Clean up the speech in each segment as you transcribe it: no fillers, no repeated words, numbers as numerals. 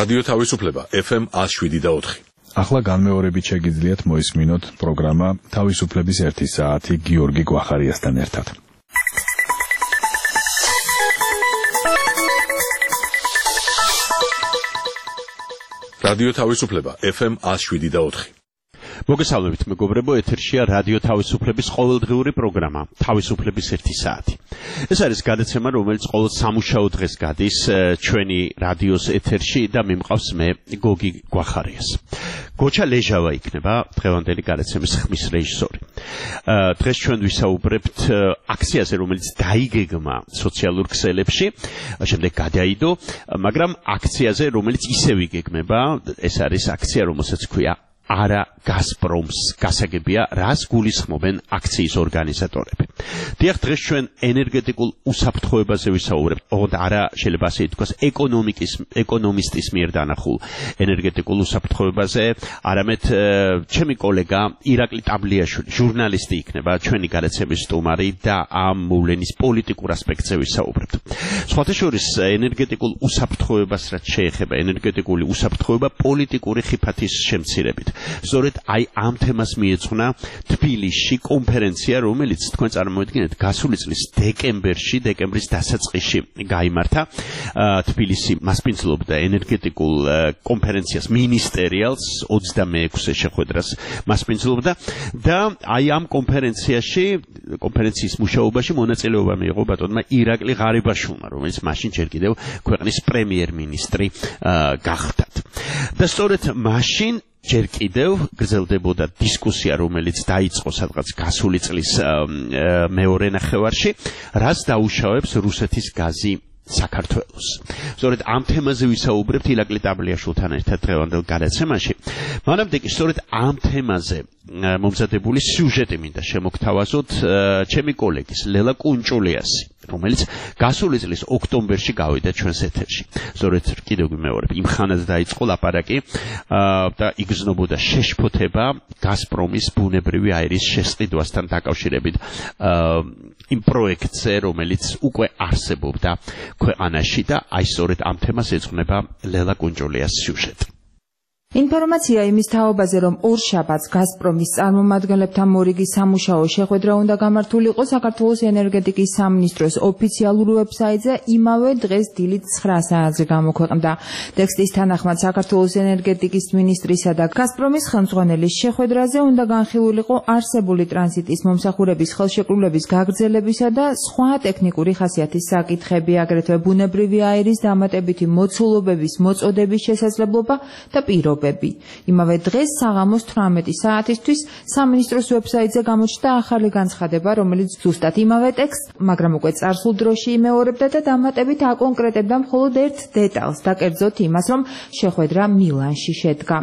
რადიო თავისუფლება FM 107.4. ახლა განმეორებით შეგიძლიათ მოისმინოთ პროგრამა თავისუფლების 1 საათი გიორგი გვახარიასთან ერთად. რადიო თავისუფლება FM 107.4. მოგესალმებით მეგობრებო, ეთერშია რადიო თავისუფლების ყოველდღიური პროგრამა თავისუფლების 1 საათი. ეს არის გადაცემა, რომელიც ყოველ სამუშაო დღეს გადის ჩვენი რადიოს ეთერში და მიმყავს მე გოგი გვახარიას. გოჩა ლეჟავა იქნება დღევანდელი გადაცემის ხმის რეჟისორი. დღეს ჩვენ ვისაუბრებთ აქციაზე, რომელიც დაიგეგმა სოციალურ ქსელებში, შემდეგ გადაიდო, მაგრამ აქციაზე, რომელიც ისევ იგეგმება, ეს არის აქცია, რომელსაც ქვია არა გაზპრომს გასაგებია, რას გულისხმობენ აქციის ორგანიზატორები. დიახ, დღეს ჩვენ ენერგეტიკულ უსაფრთხოებაზე ვისაუბრებთ, ოღონდ არა შეიძლება ასე ითქვას ეკონომისტის მიერ დანახულ ენერგეტიკულ უსაფრთხოებაზე, არამედ ჩემი კოლეგა ირაკლი ტაბლიაშვილი, ჟურნალისტი იქნება ჩვენი გადაცემის სტუმარი და ამ მოვლენის პოლიტიკურ ასპექტზე ვისაუბრებთ. სხვათა შორის ენერგეტიკულ უსაფრთხოებას რაც შეეხება, ენერგეტიკული უსაფრთხოება პოლიტიკური ხიფათის შემცირებით. სწორედ აი ამ თემას მიეძღვნა თბილისში კონფერენცია, რომელიც თქვენ წარმოიდგინეთ გასული წლის დეკემბრის დასაწყისში გაიმართა. თბილისი მასპინძლობდა ენერგეტიკულ კონფერენციას მინისტერიალს 26 შეხვედრას მასპინძლობდა და აი ამ კონფერენციის მუშაობაში მონაწილეობა მიიღო ბატონმა ირაკლი ღარიბაშვილმა, რომელიც მაშინ ჯერ კიდევ ქვეყნის პრემიერ-მინისტრი გახდათ. და სწორედ მაშინ ჯერ კიდევ გრძელდებოდა დისკუსია, რომელიც დაიწყო სადღაც გასული წლის მეორე ნახევარში, რაც დაუშავებს რუსეთის გაზი საქართველოს. სწორედ ამ თემაზე ვისაუბრებთ ირაკლი ტაბლიაშვილთან ერთად დღევანდელ გადაცემაში. მანამდე კი სწორედ ამ თემაზე მომზადებული სიუჟეტი მინდა შემოგთავაზოთ ჩემი კოლეგის ლელა კუნჭულიასი, რომელიც გასული წლის ოქტომბერში გავიდა ჩვენს ეთერში. სწორედ კიდევ ვიმეორებ, იმ ხანად დაიწყო ლაპარაკი და იგრძნობოდა შეშფოთება გაზპრომის ბუნებრივი აირის შესყიდვასთან დაკავშირებით იმ პროექტზე, რომელიც უკვე არსებობდა ქვეყანაში და აი სწორედ ამ თემას ეძღვნება ლელა კუნჭულიას სიუჟეტი. ინფორმაცია იმის თაობაზე, რომ ორშაბათს გაზპრომის წარმომადგენლებთან მორიგი სამუშაო შეხვედრა უნდა გამართულიყო საქართველოს ენერგეტიკის სამინისტროს ოფიციალურ ვებსაიტზე, იმავე დღეს დილით 9 საათზე გამოქვეყნდა. ტექსტის თანახმად საქართველოს ენერგეტიკის მინისტრისა და გაზპრომის ხელმძღვანელის შეხვედრაზე უნდა განხილულიყო არსებული ტრანზიტის მომსახურების ხელშეკრულების გაგრძელებისა და სხვა ტექნიკური ხასიათის საკითხები, აგრეთვე ბუნებრივი აირის დამატებითი მოცულობების მოწოდების შესაძლებლობა და პირობები. იმავე დღეს საღამოს 18 საათისთვის სამინისტროს ვებსაიტზე გამოჩნდა ახალი განცხადება, რომელიც ზუსტად იმავე ტექსტს, მაგრამ უკვე წარსულ დროში იმეორებდა და დამატებით აკონკრეტებდა მხოლოდ ერთ დეტალს და კერძოდ იმას, რომ შეხვედრა მილანში შედგა.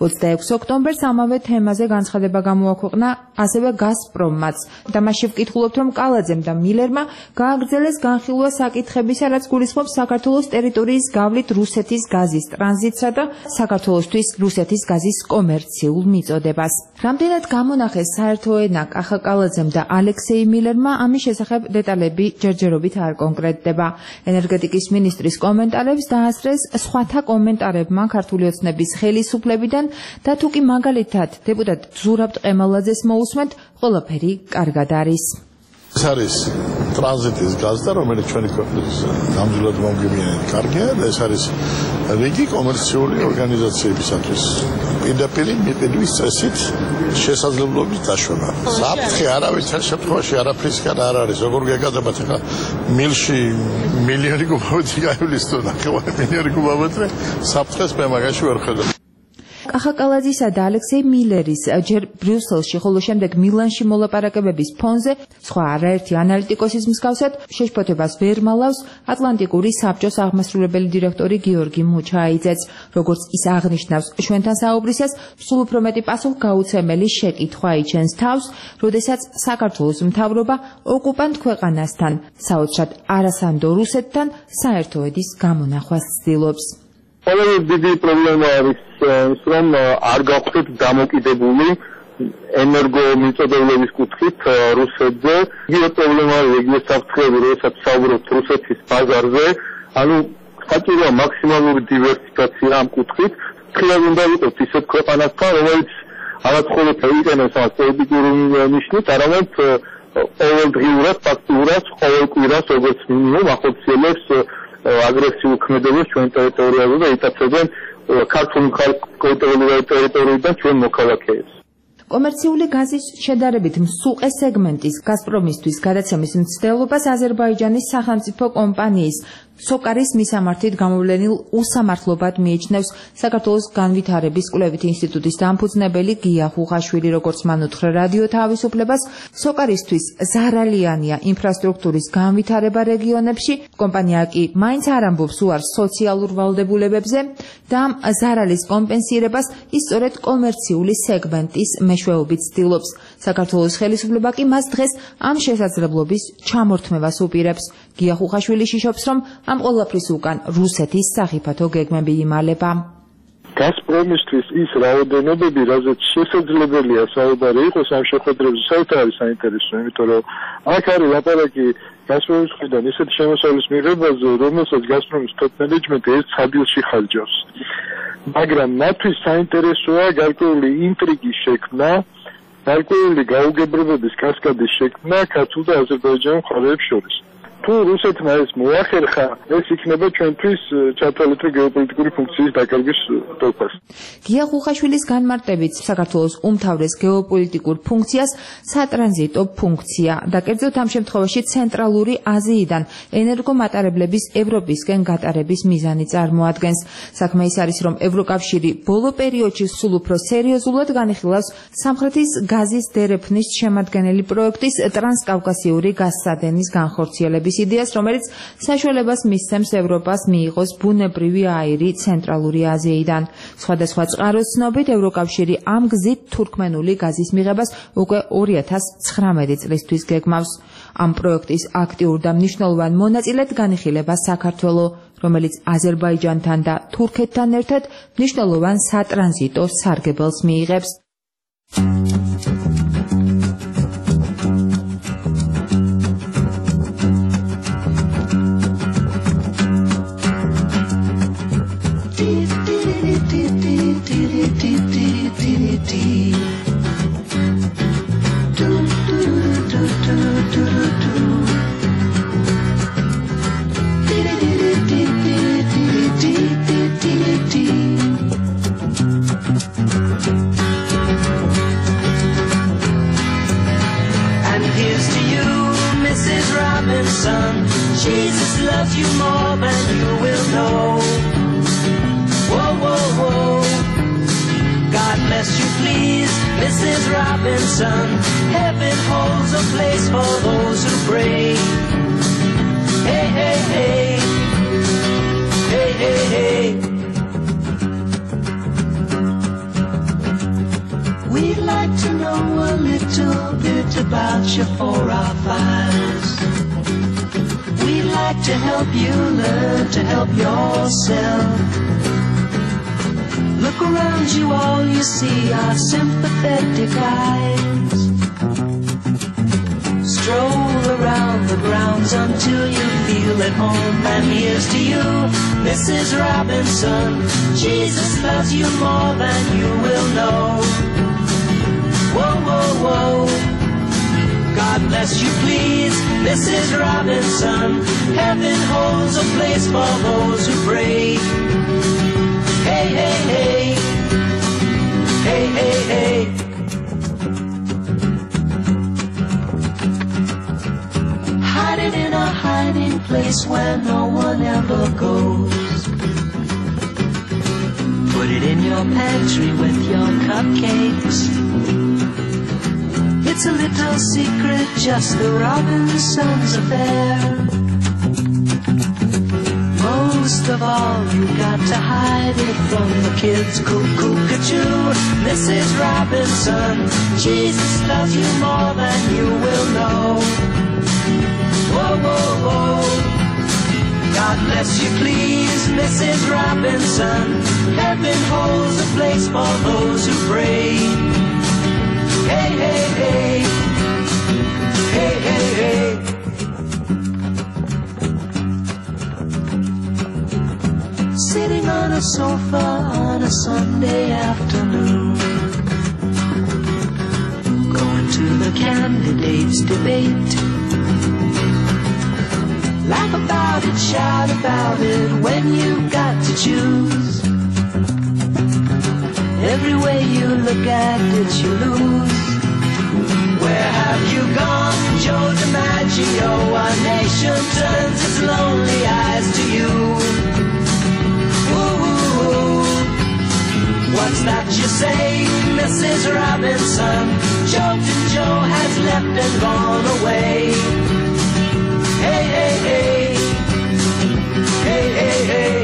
26 ოქტომბერს ამავე თემაზე განცხადება გამოაქვეყნა ასევე გაზპრომმაც და მასში ვკითხულობთ, რომ კალაძემ და მილერმა გააგრძელეს განხილვა საკითხებისა, რაც გულისხმობს საქართველოს ტერიტორიის გავლით რუსეთის გაზის ტრანზიტსა და საქართველოსთვის რუსეთის გაზის კომერციულ მიწოდებას. რამდენად გამონახეს საერთო ენა კახა კალაძემ და ალექსეი მილერმა, ამის შესახებ დეტალები ჯერჯერობით არ კონკრეტდება. ენერგეტიკის მინისტრის კომენტარებს დაასწრეს სხვათა კომენტარებმა ქართული ოცნების ხელისუფლებიდან და თუ კი მაგალითად დეპუტატ ზურაბ ტყემალაძეს მოусმენთ, ყველაფერი კარგად არის. ეს არის ტრანზიტის გაზდა, რომელიც ჩვენი ქვეყნის ნამდვილად მომგებიანი კარგია და ეს არის რიგი კომერციული ორგანიზაციებისათვის პირდაპირ მიყიდვის წესით შესაძლებლობის დაშვება. საფრთხე არავითარ შემთხვევაში არაფრისგან არ არის. როგორ გეგადებათ ახლა მილში მილიონი კუბომეტრი გაივლის თუ ნახევარი მილიონი კუბომეტრი საფრთხეს მე მაგაში ვერ ხედავ. კახა კალაძისა და ალექსეი მილერის ჯერ ბრიუსელში, ხოლო შემდეგ მილანში მოლაპარაკებების ფონზე სხვა არაერთი ანალიტიკოსის მსგავსად შეშფოთებას ვერ მალავს ატლანტიკური საბჭოს აღმასრულებელი დირექტორი გიორგი მუჩაიძეც. როგორც ის აღნიშნავს ჩვენთან საუბრისას, სულ უფრო მეტი პასუხგაუცემელი შეკითხვა იჩენს თავს, როდესაც საქართველოს მთავრობა ოკუპანტ ქვეყანასთან, საოცრად არასანდო რუსეთთან საერთო ედის გამონახვას ცდილობს. ყველაზე დიდი პრობლემა არის ის, რომ არ გავხდეთ დამოკიდებული ენერგომიწოდებლების კუთხით რუსეთზე. იგივე პრობლემა არის იგივე საფრთხეები, როდესაც საუბრობთ რუსეთის ბაზარზე. ანუ საჭიროა მაქსიმალური დივერსიფიკაცია ამ კუთხით. ხშირად უნდა იყოს ისეთ ქვეყანასთან, რომელიც არა მხოლოდ იყენებს ამ პოლიტიკური ნიშნით, არამედ ყოველდღიურად, ფაქტიურად, ყოველ კვირას როგორც მინიმუმ ახორციელებს აგრესიულ ქმედებებს ჩვენ ტერიტორიაზე და იტაცებენ ქართული ტერიტორიიდან ჩვენ მოქალაქეებს. კომერციული გაზის შედარებით მსუყე სეგმენტის გაზპრომისთვის გადაცემის მცდელობას აზერბაიჯანის სახელმწიფო კომპანიის სოკარის მისამართით გამოვლენილ უსამართლობად მიიჩნევს საქართველოს განვითარების კვლევითი ინსტიტუტის დამფუძნებელი გია ხუხაშვილი. როგორც მან უთხრა რადიო თავისუფლებას, სოკარისთვის ზარალიანია ინფრასტრუქტურის განვითარება რეგიონებში. კომპანია კი მაინც არ ამბობს უარს სოციალურ ვალდებულებებზე და ამ ზარალის კომპენსირებას ის სწორედ კომერციული სეგმენტის მეშვეობით ცდილობს. საქართველოს ხელისუფლება კი მას დღეს ამ შესაძლებლობის ჩამორთმევას უპირებს. გია ხუხაშვილი შიშობს, რომ ამ ყველაფრის უკან რუსეთის სახიფათო გეგმები იმალება. გაზპრომისთვის ის რაოდენობები, რაზეც შესაძლებელია საუბარი იყოს ამ შეხვედრებზე, საერთოდ არის საინტერესო, იმიტომ რომ აქ არის ლაპარაკი გაზპრომის მხრიდან ისეთი შემოსავლის მიღებაზე, რომელსაც გაზპრომის top management ერთ სადილში ხარჯავს. მაგრამ მათთვის საინტერესოა გარკვეული ინტრიგის შექმნა, გარკვეული გაუგებრობების კასკადის შექმნა ქართულ და აზერბაიჯანულ მხარეებს შორის. თუ რუსეთმა ეს მოახერხა, ეს იქნება ჩვენთვის ჩათვალეთ გეოპოლიტიკური ფუნქციის დაკარგვის დოფას. გია ხუხაშვილის განმარტებით საქართველოს უმთავრეს გეოპოლიტიკურ ფუნქციას სატრანზიტო ფუნქცია და კერძოდ ამ შემთხვევაში ცენტრალური აზიიდან ენერგომატარებლების ევროპისკენ გატარების მიზანი წარმოადგენს. საქმე ის არის, რომ ევროკავშირი ბოლო პერიოდში სულ უფრო სერიოზულად განიხილავს სამხრეთის გაზის დერეფნის შემადგენელი პროექტის ტრანსკავკასიური გაზსადენის განხორციელების იდეას, რომელიც საშუალებას მისცემს ევროპას მიიღოს ბუნებრივი აირი ცენტრალური აზიიდან. სხვადასხვა წყაროს ცნობით, ევროკავშირი ამ გზით თურქმენული გაზის მიღებას უკვე 2019 წლისთვის გეგმავს. ამ პროექტის აქტიურ და მნიშვნელოვან მონაწილედ განიხილება საქართველო, რომელიც აზერბაიჯანთან და თურქეთთან ერთად მნიშვნელოვან სატრანზიტო სარგებელს მიიღებს. Jesus loves you more than you will know. Whoa, whoa, whoa. God bless you, please, Mrs. Robinson. Heaven holds a place for those who pray. Hey, hey, hey. Hey, hey, hey. We'd like to know a little bit about you for our files. We'd like to help you learn to help yourself. Look around you, all you see are sympathetic eyes. Stroll around the grounds until you feel at home. And here's to you, Mrs. Robinson. Jesus loves you more than you will know. Whoa, whoa, whoa. God bless you, please, Mrs. Robinson. Heaven holds a place for those who pray. Hey, hey, hey. Hey, hey, hey. Hide it in a hiding place where no one ever goes. Put it in your pantry with your cupcakes. It's a little secret, just the Robinsons' affair. Most of all, you got to hide it from the kids. Cuckoo-ca-choo, Mrs. Robinson. Jesus loves you more than you will know. Whoa, whoa, whoa. God bless you, please, Mrs. Robinson. Heaven holds a place for those who pray. Hey, hey, hey. Hey, hey, hey. the sofa on a Sunday afternoon, going to the candidates' debate. Laugh about it, shout about it when you've got to choose. Every way you look at it, you lose. Where have you gone, Joe DiMaggio? Our nation turns its lonely eyes to you. Ooh, what's that you say, Mrs. Robinson? Joltin' Joe has left and gone away. Hey, hey, hey. Hey, hey, hey.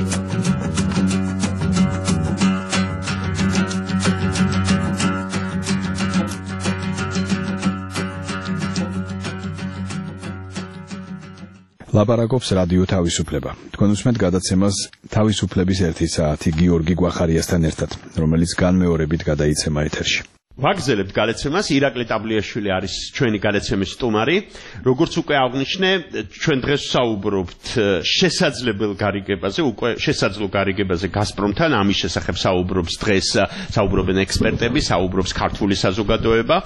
ლაპარაკობს რადიო თავისუფლება. თქვენ უსმენთ გადაცემას თავისუფლების 1 საათი გიორგი გვახარიასთან ერთად, რომელიც განმეორებით გადაიცემა ეთერში. ვაგზელებთ გადაცემას, ირაკლი ტაბლიაშვილი არის ჩვენი გადაცემის სტუმარი. Როგორც უკვე აღნიშნე, ჩვენ დღეს საუბრობთ შესაძლებელ გარიგებაზე, უკვე შესაძლო გარიგებაზე გაზპრომთან, ამის შესახებ საუბრობს დღეს, საუბრობენ ექსპერტები, საუბრობს ქართული საზოგადოება.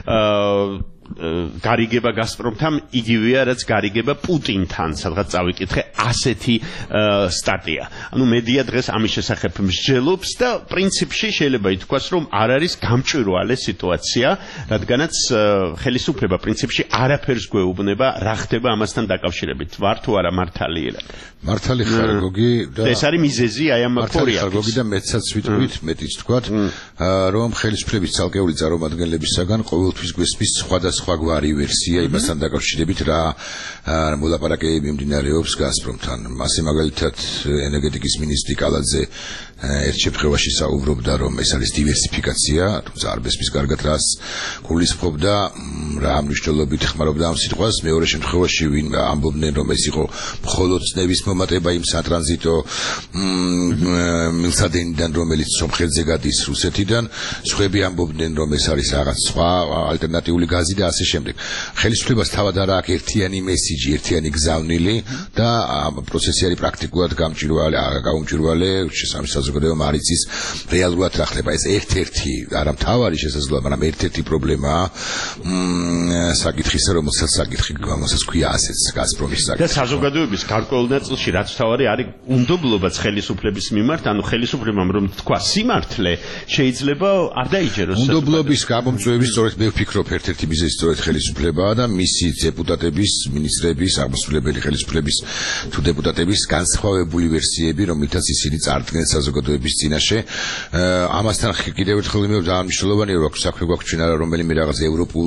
გარიგება გაზპრომთან იგივეა, რაც გარიგება პუტინთან, სადღაც წავიკითხე ასეთი სტატია. ანუ მედია დღეს ამის შესახებ მსჯელობს და პრინციპში შეიძლება ითქვას, რომ არ არის გამჭვირვალე სიტუაცია, რადგანაც ხელისუფლება პრინციპში არაფერს გვეუბნება, რა ხდება ამასთან დაკავშირებით. ვარ თუ არა მართალი? მართალი ხარ გოგი და ეს არის მიზეზი აი ამ ფორიატის. მართალი გოგი და მეცაც ვიტყვით, მეტიც თქვათ, რომ ხელისუფლების ცალკეული წარმომადგენლებისაგან ყოველთვის გვესმის სხვადასხვა გვარი ვერსია იმასთან დაკავშირებით, რა მოლაპარაკებები მიმდინარეობს გაზპრომთან. მასე მაგალითად ენერგეტიკის მინისტრი კალაძე ერთ შემთხვევაში საუბრობდა, რომ ეს არის დივერსიფიკაცია, თუმცა არ მესმის კარგად რას გულისხმობდა, რა მნიშვნელობით ხმარობდა ამ სიტყვას. მეორე შემთხვევაში ვინ ამბობდნენ, რომ ეს იყო მხოლოდ ცნების მომატება იმ სატრანზიტო მილსადენიდან, რომელიც სომხეთზე გადის რუსეთიდან, სხვები ამბობდნენ, რომ ეს არის რაღაც სხვა ალტერნატიული გაზი და ასე შემდეგ. ხელისუფლებას თავად არ აქვს ერთიანი მესიჯი, ერთიანი გზავნილი და პროცესი არის პრაქტიკულად გაუმჭვირვალე, შესაბამისად საზოგადოება არ იცის რეალურად რა ხდება. ეს ერთ-ერთი, არა მთავარი შესაძლოა, მაგრამ ერთ-ერთი პრობლემაა საკითხისა, რომელსაც საკითხი გამოსაც ქვია ასეც გაზპრომის საკითხი. და საზოგადოების გარკვეულ ნაწილში რაც თავარი არის უნდობლობაც ხელისუფლების მიმართ, ანუ ხელისუფლებამ რომ თქვა სიმართლე, შეიძლება არ დაიჯეროს. უნდობლობის გამომწვევი სწორედ მე ვფიქრობ ერთ-ერთი მიზეზი სწორედ ხელისუფლებაა და მისი დეპუტატების, მინისტრების, აღმასრულებელი ხელისუფლების თუ დეპუტატების განსხვავებული ვერსიები, რომელთაც ისინი წარდგნენ საზოგადოების წინაშე. ამასთან კიდევ ერთხელ ვიმეორებ, ძალიან მნიშვნელოვანია, რომ საქმე გვაქვს ჩვენ არა რომელიმე რაღაც ევროპულ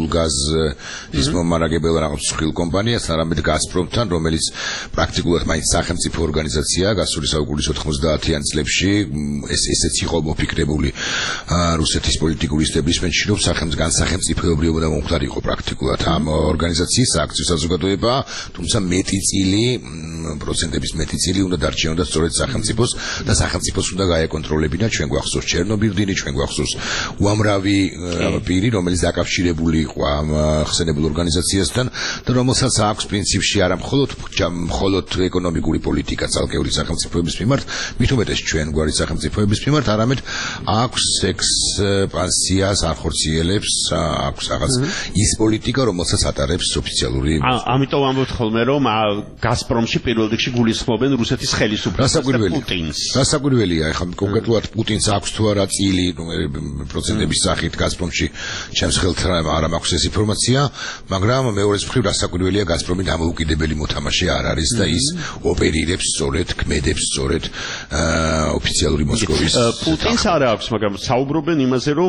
გაზის მომარაგებელ რაღაც მსხვილ კომპანიას, არამედ გაზპრომთან, რომელიც პრაქტიკულად მაინც სახელმწიფო ორგანიზაციაა, გასული საუკუნის 90-იან წლებში ესეც იყო მოფიქრებული რუსეთის პოლიტიკური ისტაბლიშმენტში, რომ განსახელმწიფოებრიობა და მომხდარიყო პრაქტიკულად ამ ორგანიზაციის აკციო საზოგადოება, თუმცა მეტი წილი, პროცენტების მეტი წილი უნდა დარჩენოდა სწორედ სახელმწიფოს და სახელმწიფოს უნდა გაეკონტროლებინა. ჩვენ გვახსოვს ჩერნობილდინი, ჩვენ გვახსოვს უამრავი პირი, რომელიც დაკავშირებული იყო ამ ხსენებულ ორგანიზაციასთან და რომელსაც აქვს პრინციპში არა მხოლოდ ეკონომიკური პოლიტიკა ცალკეული სახელმწიფოების მიმართ, მით უმეტეს ჩვენ გვარი სახელმწიფოების მიმართ, არამედ აქვს ექსპანსიას ახორციელებს, აქვს რაღაც ის პოლიტიკა, რომელსაც ატარებს ოფიციალური. ამიტომ ამბობთ ხოლმე, რომ გაზპრომში პირველ რიგში გულისხმობენ რუსეთის ხელისუფლებას და პუტინს. დასაკვირველია, ეხლა კონკრეტულად პუტინს აქვს თუ არა წილი პროცენტების სახით გაზპრომში, ჩემს ხელთ არ მაქვს ეს ინფორმაცია, მაგრამ მეორე მხრივ დასაკვირველია, გაზპრომი დამოუკიდებელი მოთამაშე არ არის და ის ოპერირებს სწორედ, ქმედებს სწორედ ოფიციალური მოსკოვის. პუტინს არ აქვს, მაგრამ საუბრობენ იმაზე, რომ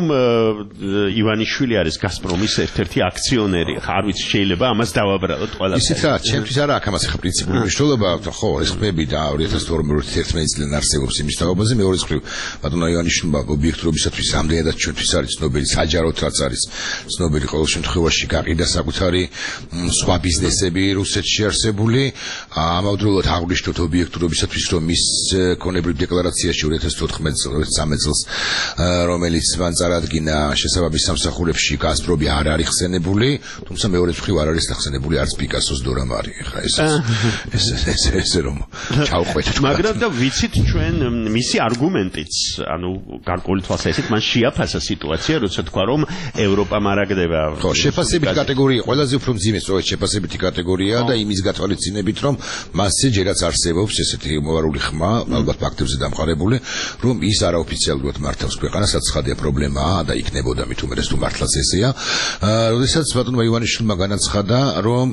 ივანიშვილი არის გაზპრომის ერთ-ერთი აქციონერი. არ ვიცი, შეიძლება ამას დავაბრალოთ ყველაფერი. ისიც რა, ჩემთვის არ აქვს ამას ახლა პრინციპული მნიშვნელობა, ხო, ეს ხმები და 2012 წლიდან არსებობს იმის თაობაზე. მეორე მხრივ, ბატონო ივანიშვილმა ობიექტურობისათვის ამდენადაც ჩვენთვის არის ცნობილი, საჯაროდ რაც არის ცნობილი, ყოველ შემთხვევაში გაყიდა საკუთარი სხვა ბიზნესები რუსეთში არსებული. ამავდროულად აღვნიშნოთ ობიექტურობისათვის, რომ მის ეროვნებრივ დეკლარაციაში 2014 წელს, რომელიც მან წარადგინა შესაბამის სამსახურებში გაზპრომი არ არის ხსენებული, თუმცა მეორე მხრივ არ არის ხსენებული არც პიკასოს დორა მარი. ხა ეს რომ ჩავყვეთ. მაგრამ და ვიცით ჩვენ მისი არგუმენტიც, ანუ გარკვეული თვალსაზრისით მან შეაფასა სიტუაცია, როცა თქვა რომ ევროპა მარაგდება. ხო, შეფასებითი კატეგორია, ყველაზე უფრო მძიმე სწორედ შეფასებითი კატეგორია და იმის გათვალისწინებით, რომ მასზე ჯერაც არსებობს ესეთი მოვარული ხმა, ალბათ ფაქტებზე დამყარებული, რომ ის არაოფიციალურად მართავს ქვეყანას, რაც ხადია პრობლემაა და იქნებოდა მით უმეტეს თუ მართლაც ესეა. როდესაც ბატონმა ივანიშვილმა განაცხადა, რომ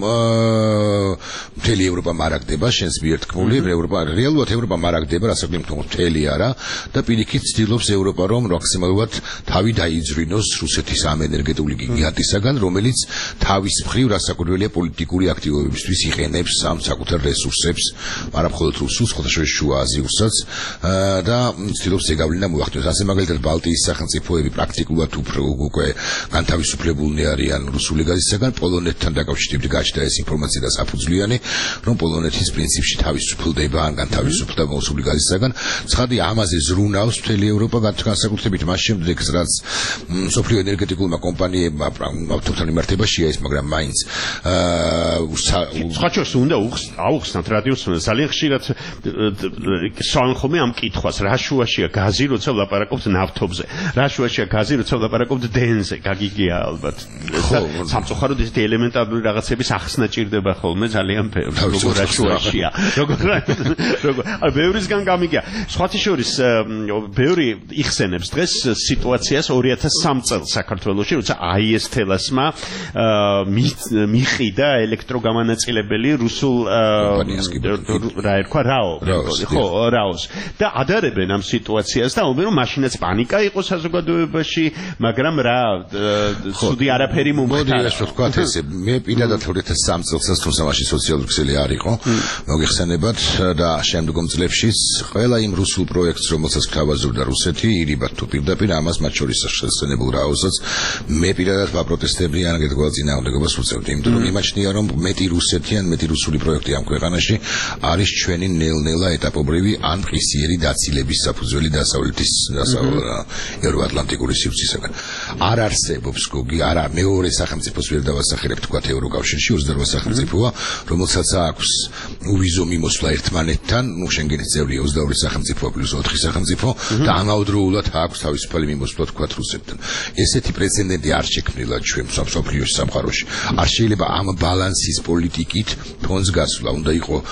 მთელი ევროპა მარაგდება, შენს მიერ თქმული, რეალურად ევროპა მარაგდება, რასაც თქო მთელი არა და პირიქით ცდილობს ევროპა რომ მაქსიმალურად თავი დაიძვრინოს რუსეთის ამ ენერგეტული გიგანტისაგან, რომელიც თავის მხრივ რასაკვირველია პოლიტიკური აქტივობებისთვის იყენებს ამ საკუთარ რესურსებს, არა მხოლოდ რუსულს, ხოთაშორის შუა აზიურსაც და ცდილობს ეგავლინა მოახდინოს. ასე მაგალითად ბალტიის სახელმწიფოები პრაქტიკულად უკვე განთავისუფლებულნი არიან რუსული გაზისგან, პოლონეთთან დაკავშირებით გაჩნდა ეს ინფორმაცია და საფუძვლიანი, რომ პოლონეთის პრინციპში თავისუფლდება ან განთავისუფლდა რუსული გაზისგან. ცხადია, ამაზე ზრუნავს მთელი ევროპა განსაკუთრებით მას შემდეგ, რაც სოფლიო ენერგეტიკულმა კომპანიებმა ავტომობილთან იმართებაშია ის, მაგრამ მაინც სხვაჩოს უნდა აუხსნათ რადიოს ძალიან ხშირად სვან ხოლმე ამ კითხვას, რა შუაშია გაზი, როცა ვლაპარაკობთ ნავთობზე, რა შუაშია გაზი, როცა ვლაპარაკობთ დენზე, გაგიგია ალბათ. სამწუხაროდ ესეთი ელემენტარული რაღაცების ახსნა ჭირდება ხოლმე ძალიან ბევრი, როგორ რა შუაშია. როგორ ბევრისგან გამიგია. სხვათა შორის ბევრი იხსენებს დღეს სიტუაციას 2003 წელს საქართველოში, როცა AES თელასმა მიყიდა ელექტროგამანაწილებელი რუსულ რა ერქვა რაოს და ადარებენ ამ სიტუაციას და უბენ რომ მაშინაც პანიკა იყო საზოგადოებაში, მაგრამ რა სუდი არაფერი მომხდარა. მოდი ასე ვთქვათ, ესე მე პირადად 2003 წელსაც თუმცა მაშინ სოციალური ქსელი არ იყო, მოგიხსენებათ და შემდგომ წლებშიც ყველა იმ რუსულ პროექტს, რომელსაც გთავაზობდა რუსეთი, ირიბად თუ პირდაპირ ამას მათ შორის შესაძლებელ რაოსაც მე პირადად ვაპროტესტებდი ან გეთქვა წინააღმდეგობას უწევდი, იმიტომ რომ იმაჩნია რომ მეტი რუსეთი ან მეტი რუსული პროექტი ამ ქვეყანაში არის ჩვენი ნელ-ნელა ეტაპობრივი ან ყისიერი დაცილების საფუძველი დასავლეთის ევროატლანტიკური სივრცისაგან. არ არსებობს გოგი, არა მეორე სახელმწიფოს ვერ დავასახელებ თქვათ ევროკავშირში 28 სახელმწიფოა, რომელსაც აქვს უვიზო მიმოსვლა ერთმანეთთან, ნუ შენგენის წევრია 22 სახელმწიფო პლუს 4 სახელმწიფო და ამავდროულად აქვს თავისუფალი მიმოსვლა თქვათ რუსეთთან. ესეთი პრეცედენტი არ შექმნილა ჩვენ მსოფლიოს სამყაროში. არ შეიძლება ამ ბალანსის პოლიტიკით ფონს გასვლა, უნდა იყოს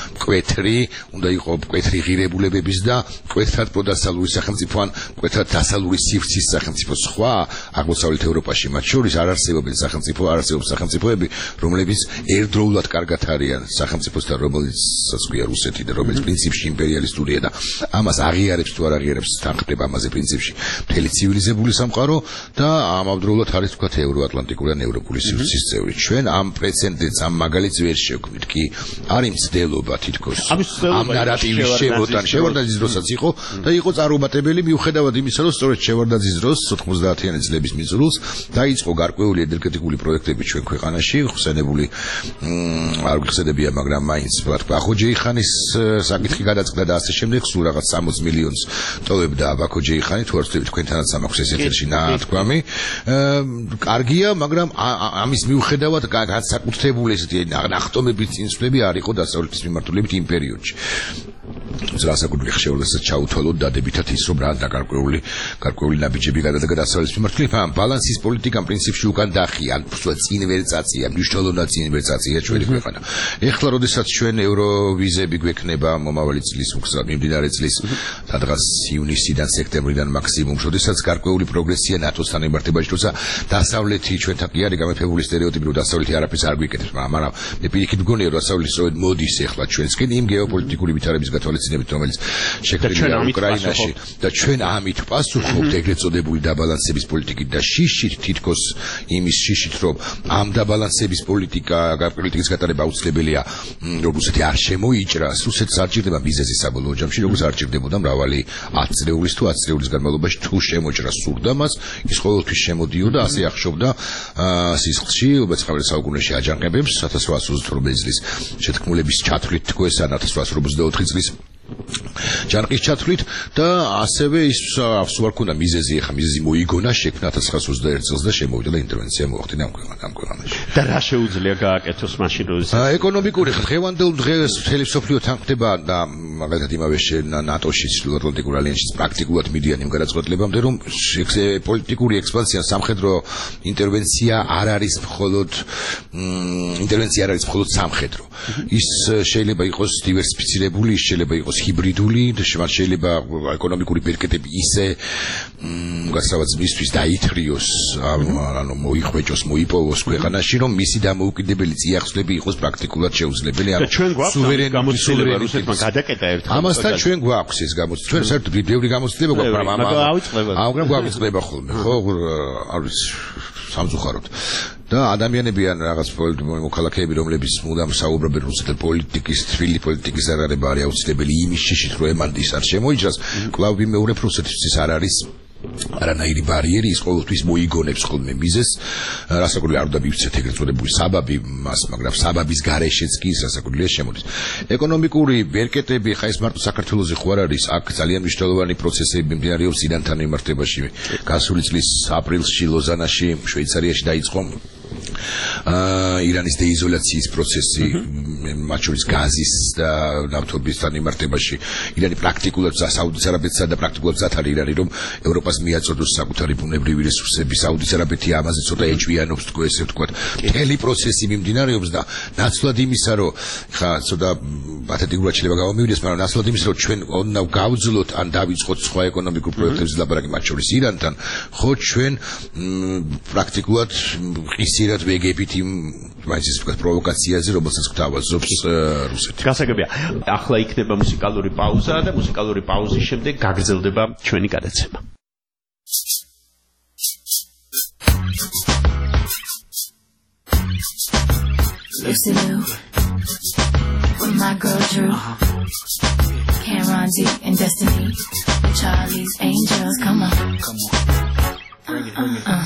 მკვეთრი ღირებულებების და მკვეთრად პროდასალური სახელმწიფო ან მკვეთრად დასალური სივრცის სახელმწიფო. სხვა აღმოსავლეთ ევროპაში მათ შორის არ არსებობენ სახელმწიფოები, რომლებიც ერთდროულად კარგად არიან სახელმწიფოსთან, რომელიცაც ქვია რუსეთი და რომელიც პრინციპში იმპერიალისტურია და ამას აღიარებს თუ არ აღიარებს, თანხმდება ამაზე პრინციპში მთელი ცივილიზებული სამყარო და ამავდროულად არის თქვათ ევროატლანტიკური ან ევროპული სივრცის წევრი. ჩვენ ამ პრეცედენტს, ამ მაგალითს ვერ შევქმნით კი არის მცდელობა თითქოს ამ ნარატივის შევარდაძის დროსაც იყო და იყო წარუმატებელი მიუხედავად იმისა, რომ სწორედ შევარდაძის დროს 90-იანი წლების მიწურულს დაიწყო გარკვეული ენერგეტიკული პროექტები ჩვენ ქვეყანაში, ხსენებული არ გიხსენებია, მაგრამ მაინც ბაქო-ჯეიხანის საკითხი გადაწყდა და ასე შემდეგ, სულ რაღაც 60 მილიონს ტოვებდა ბაქო-ჯეიხანი, თუ არ ვწდებით თქვენთანაც ამაქვს ეს ეთერში ნათქვამი. კარგია, მაგრამ ამის მიუხედავად განსაკუთრებული ესეთი ნახტომების წინსვლები არ იყო დასავლეთის მიმართულებით იმ პერიოდში. რასაკვირველი ხშირად ჩაუთვალოთ დადებითად ის, რომ რა გარკვეული ნაბიჯები გადადგა დასავლეთის მიმართულებით, ამ ბალანსის პოლიტიკამ პრინციპში უკან დახია, ან წინ ვერ წაწია, მნიშვნელოვნად წინ ვერ წაწია ჩვენი ქვეყანა. ეხლა როდესაც ჩვენ ევროვიზები გვექნება მომავალი წლის მიმდინარე წლის სადღაც ივნისიდან სექტემბრიდან მაქსიმუმ, როდესაც გარკვეული პროგრესია ნატოსთან მიმართებაში, თუმცა დასავლეთი ჩვენთან კი არის გამეფებული სტერეოტიპი, რომ დასავლეთი არაფერს არ გვიკეთებს, მაგრამ მე პირიქით მგონია, რომ დასავლეთი სწორედ მოდის ეხლა ჩვენსკენ იმ გეოპოლიტიკური ვითარების გათვალისწინებით, რომელიც შექმნილია უკრაინაში და ჩვენ ამით ვპასუხობთ ეგრეთ წოდებული დაბალანსების პოლიტიკით და შიშით თითქოს იმის შიშით, რომ ამ დაბალანსების პოლიტიკის გატარება აუცილებელია, რომ რუსეთი არ შემოიჭრას, რუსეთს არ ჭირდება ბიზნესის საბოლოო ჯამში, როგორც არ ჭირდებოდა მრავალი 10 წლეულის თუ 10 წლეულის განმავლობაში თუ შემოჭრას სურდა მას, ის ყოველთვის შემოდიოდა, ასე ახშობდა სისხლში, უბეცխავლის საუკუნეში აჯანყებებს 1828 წლის შეთქმულების ჩათვლით თქო ეს 1884 წლის ჯანყის ჩათვლით და ასევე ის ვარ ქონდა მიზეზი ხა მიზეზი მოიგონა შექმნა 1921 წელს და შემოვიდა და ინტერვენცია მოახდინა ამ ქვეყანაში. და რა შეუძლია გააკეთოს მაშინ როდესაც ეკონომიკური დღევანდელ დღეს მთელი მსოფლიო თანხმდება და მაგალითად იმავე ნატოში ჩრდილოატლანტიკურ ალიანსში პრაქტიკულად მიდიან იმ გადაწყვეტილებამდე რომ პოლიტიკური ექსპანსია სამხედრო ინტერვენცია არ არის მხოლოდ სამხედრო. ის შეიძლება იყოს დივერსიფიცირებული, შეიძლება იყოს ჰიბრიდული, შეიძლება ეკონომიკური ბერკეტები ისე გასავაც მისთვის დაითრიოს, ანუ მოიხვეჭოს, მოიპოვოს ქვეყანაში, რომ მისი დამოუკიდებელი წიაღწევები იყოს პრაქტიკულად შეუძლებელი. და ჩვენ გვაქვს გამოცდილება რუსეთმა გადაკეტა ერთხელ. ამასთან ჩვენ გვაქვს ეს გამოცდილება. ჩვენ საერთოდ ბევრი გამოცდილება გვაქვს, მაგრამ გვაქვს ხოლმე, ხო, არის სამწუხაროდ. და ადამიანები ან რაღაც მოქალაქეები, რომლებიც მუდამ საუბრობენ რუსეთის პოლიტიკის, თბილი პოლიტიკის აღარება არის აუცილებელი იმის შიშით, რომ ემანდის არ შემოიჭრას, კვლავ ვიმეორებ რუსეთისთვის არ არის არანაირი ბარიერი, ის ყოველთვის მოიგონებს ხოლმე მიზეზს, რასაკვირველია არ უნდა მივცეთ ეგრეთ წოდებული საბაბი მას, მაგრამ საბაბის გარეშეც კი რასაკვირველია შემოდის. ეკონომიკური ბერკეტები ხა ეს მარტო საქართველოსი ხო არ არის, აქ ძალიან მნიშვნელოვანი პროცესები მიმდინარეობს ირანთან მიმართებაში. გასული წლის აპრილში ლოზანაში, შვეიცარიაში დაიწყო ირანის დეიზოლაციის პროცესი, მათ შორის გაზის და ნავთობისთან მიმართებაში. ირანი პრაქტიკულად საუდის არაბეთსა და პრაქტიკულად ზათ არის ირანი, რომ ევროპას მიაწოდოს საკუთარი ბუნებრივი რესურსები. საუდის არაბეთი ამაზე ცოტა ეჭვიანობს, თქო ესე ვთქვათ. მთელი პროცესი მიმდინარეობს და ნაცვლად იმისა, რომ ხა ცოტა პათეტიკურად შეიძლება გამომივიდეს, მაგრამ ნაცვლად იმისა, რომ ჩვენ უნდა გავძლოთ ან დავიწყოთ სხვა ეკონომიკურ პროექტებზე ლაპარაკი, მათ შორის ირანთან, ხო ჩვენ პრაქტიკულად ყისირად ვეგებით იმ მაინც ის ვთქვათ პროვოკაციაზე, რომელსაც გვთავაზობს რუსეთი. გასაგებია. ახლა იქნება მუსიკალური პაუზა და მუსიკალური პაუზის შემდეგ გაგრძელდება ჩვენი გადაცემა. Lucy Liu with my girl Drew, Cameron D and Destiny, Charlie's Angels. Come on. Bring it.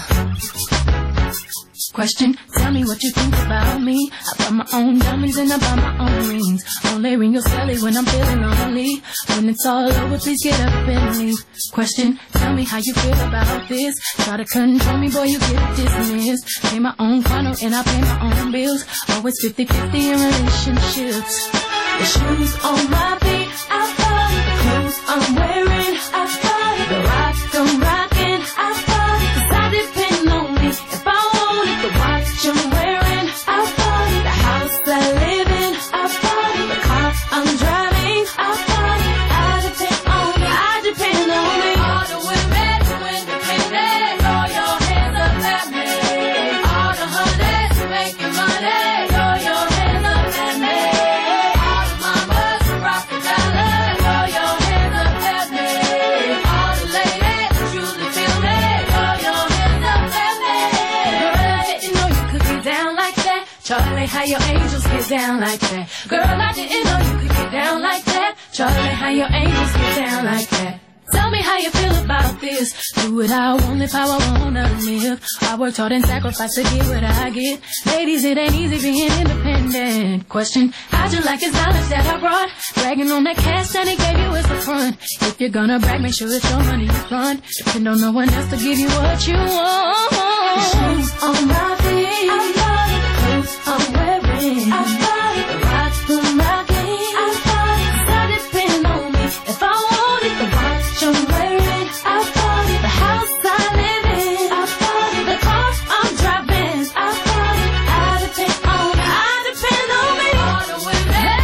Question, tell me what you think about me. I buy my own diamonds and I buy my own rings. Only ring your celly when I'm feeling lonely. When it's all over, please get up and leave. Question, tell me how you feel about this. Try to control me, boy, you get dismissed. Pay my own condo and I pay my own bills. Always 50-50 in relationships. The shoes on my feet, I bought it. The clothes I'm wearing, I bought it. The rock I'm rocking, I bought it. 'Cause I depend on me. If I want it, the watch I'm wearing, I bought it. The house I live in, I bought it. The car I'm driving, I bought it. I depend on me, I depend on me. All the women who independent, throw your hands up at me. All the honeys who making money, throw your hands up at me. All the mamas who rock the dollar, throw your hands up at me. All the ladies who truly feel me, throw your hands up at me. Girl, I didn't know you could get down like that. Charlie, how your angels get down like that. Girl, I didn't know you could get down like that. Charlie, how your angels get down like that. Tell me how you feel about this. Do what I want, live how I wanna live. I worked hard and sacrificed to get what I get. Ladies, it ain't easy being independent. Question, how'd you like his knowledge that I brought? Bragging on that cash that he gave you as the front. If you're gonna brag, make sure it's your money you front. Depend on no one else to give you what you want. The shoes on my feet, I bought it. The clothes I'm wearing, I bought it. The watch I'm rocking, I bought it. 'Cause I depend on me. If I want it, the watch I'm wearing, I bought it. The house I live in, I bought it. The car I'm driving, I bought it. I depend on me, I depend on me. All the women,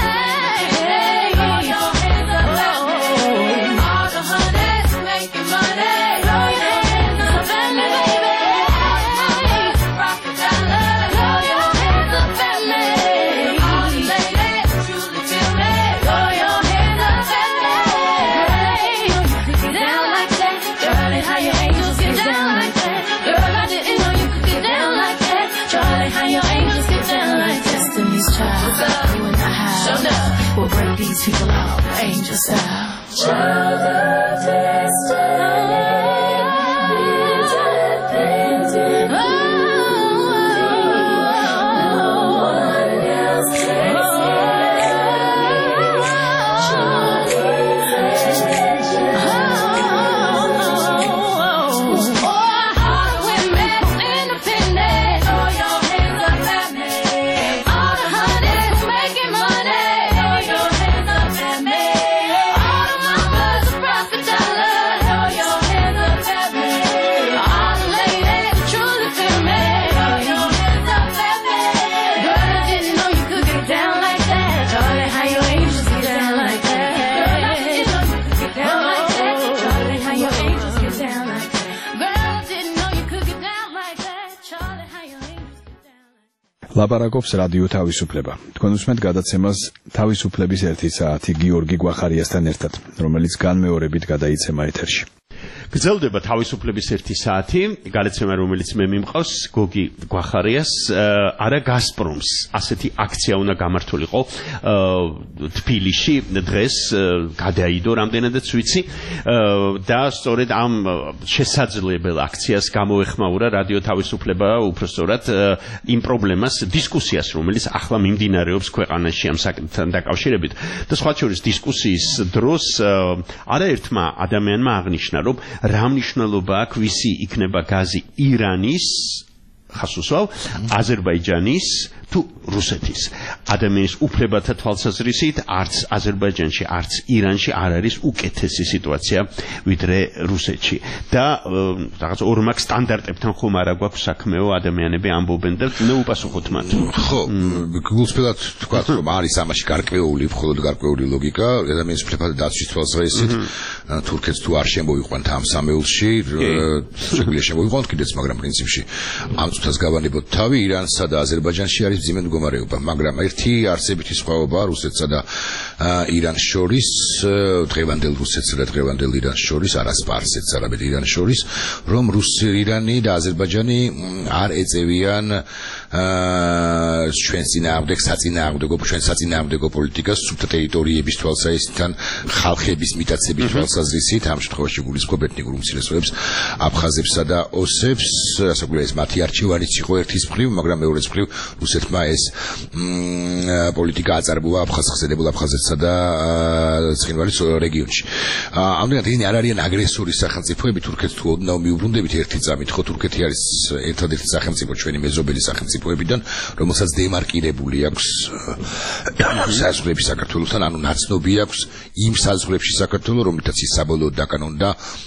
hey, throw your hands up at me. All the honeys who making money, throw your hands up at me, baby. All the mamas who rock the dollar, throw your hands up at me. All the ladies who truly feel me, throw your hands up at me. Get down like that. Charlie, how your angels get down like that. Girl, I didn't know you could get down like that. Charlie, how your angels get down like that. Destiny's Child, you and I have. We'll break these people out, angel style. Child of destiny. No one else can save. ლაპარაკობს რადიო თავისუფლება. თქვენ უსმენთ გადაცემას თავისუფლების 1 საათი გიორგი გვახარიასთან ერთად, რომელიც განმეორებით გადაიცემა ეთერში. გრძელდება თავისუფლების 1 საათი, გადაცემა რომელიც მე მიმყავს გოგი გვახარიას, არა გაზპრომს. ასეთი აქცია უნდა გამართულიყო თბილისში დღეს, გადაიდო რამდენადაც ვიცი და სწორედ ამ შესაძლებელ აქციას გამოეხმაურა რადიო თავისუფლება, უბრალოდ იმ პრობლემას, დისკუსიას, რომელიც ახლა მიმდინარეობს ქვეყანაში ამ საკითხთან დაკავშირებით. და სხვა შორის დისკუსიის დროს არაერთმა ადამიანმა აღნიშნა, რომ რა მნიშვნელობა აქვს ვისი იქნება გაზი ირანის, ხას უსვავ, აზერბაიჯანის თუ რუსეთის. ადამიანის უფლებათა თვალსაზრისით არც აზერბაიჯანში, არც ირანში არ არის უკეთესი სიტუაცია ვიდრე რუსეთში. და რაღაც ორმაგ სტანდარტებთან ხომ არა გვაქვს საქმეო, ადამიანები ამბობენ და უპასუხოთ მათ. ხო, გულწრფელად თქვა, რომ არის ამაში გარკვეული, მხოლოდ გარკვეული ლოგიკა, ადამიანის უფლებათა დაცვის თვალსაზრისით, თურქეთს თუ არ შემოიყვანთ ამ სამეულში, შეგვიძლია შემოიყვანოთ კიდეც, მაგრამ პრინციპში ამ წუთას გავანებოთ თავი, ირანსა და აზერბაიჯანში არის ძიმე მდგომარეობა, მაგრამ ერთი არსებითი სხვაობა რუსეთსა და ირანს შორის, დღევანდელ რუსეთსა და დღევანდელ ირანს შორის, არა სპარსეთს, არამედ ირანს შორის, რომ ირანი და აზერბაიჯანი არ ეწევიან ჩვენს საწინააღმდეგო პოლიტიკას სუფთა ტერიტორიების თვალსაზრისით, ხალხების მიტაცების თვალსაზრისით, ამ შემთხვევაში გულისხმობ ეთნიკურ უმცირესობებს, აფხაზებსა და ოსებს, რასაც ეს მათი არჩევანიც იყო ერთის მხრივ, მაგრამ მეორეს მხრივ რუსეთმა ეს პოლიტიკა აწარმოა აფხაზებსა აფხაზეთსა და ცხინვალის რეგიონში. ამდენად ისინი არ არიან აგრესორი სახელმწიფოები, თურქეთს თუ ოდნავ მიუბრუნდებით ერთი წამით, ხო თურქეთი არის ერთადერთი სახელმწიფო ჩვენი მეზობელი სახელმწიფოებიდან, რომელსაც დემარკირებული აქვს საზღვრები საქართველოსთან, ანუ ნაცნობი აქვს იმ საზღვრებში საქართველოს, რომლითაც ის საბოლოოდ დაკანონდა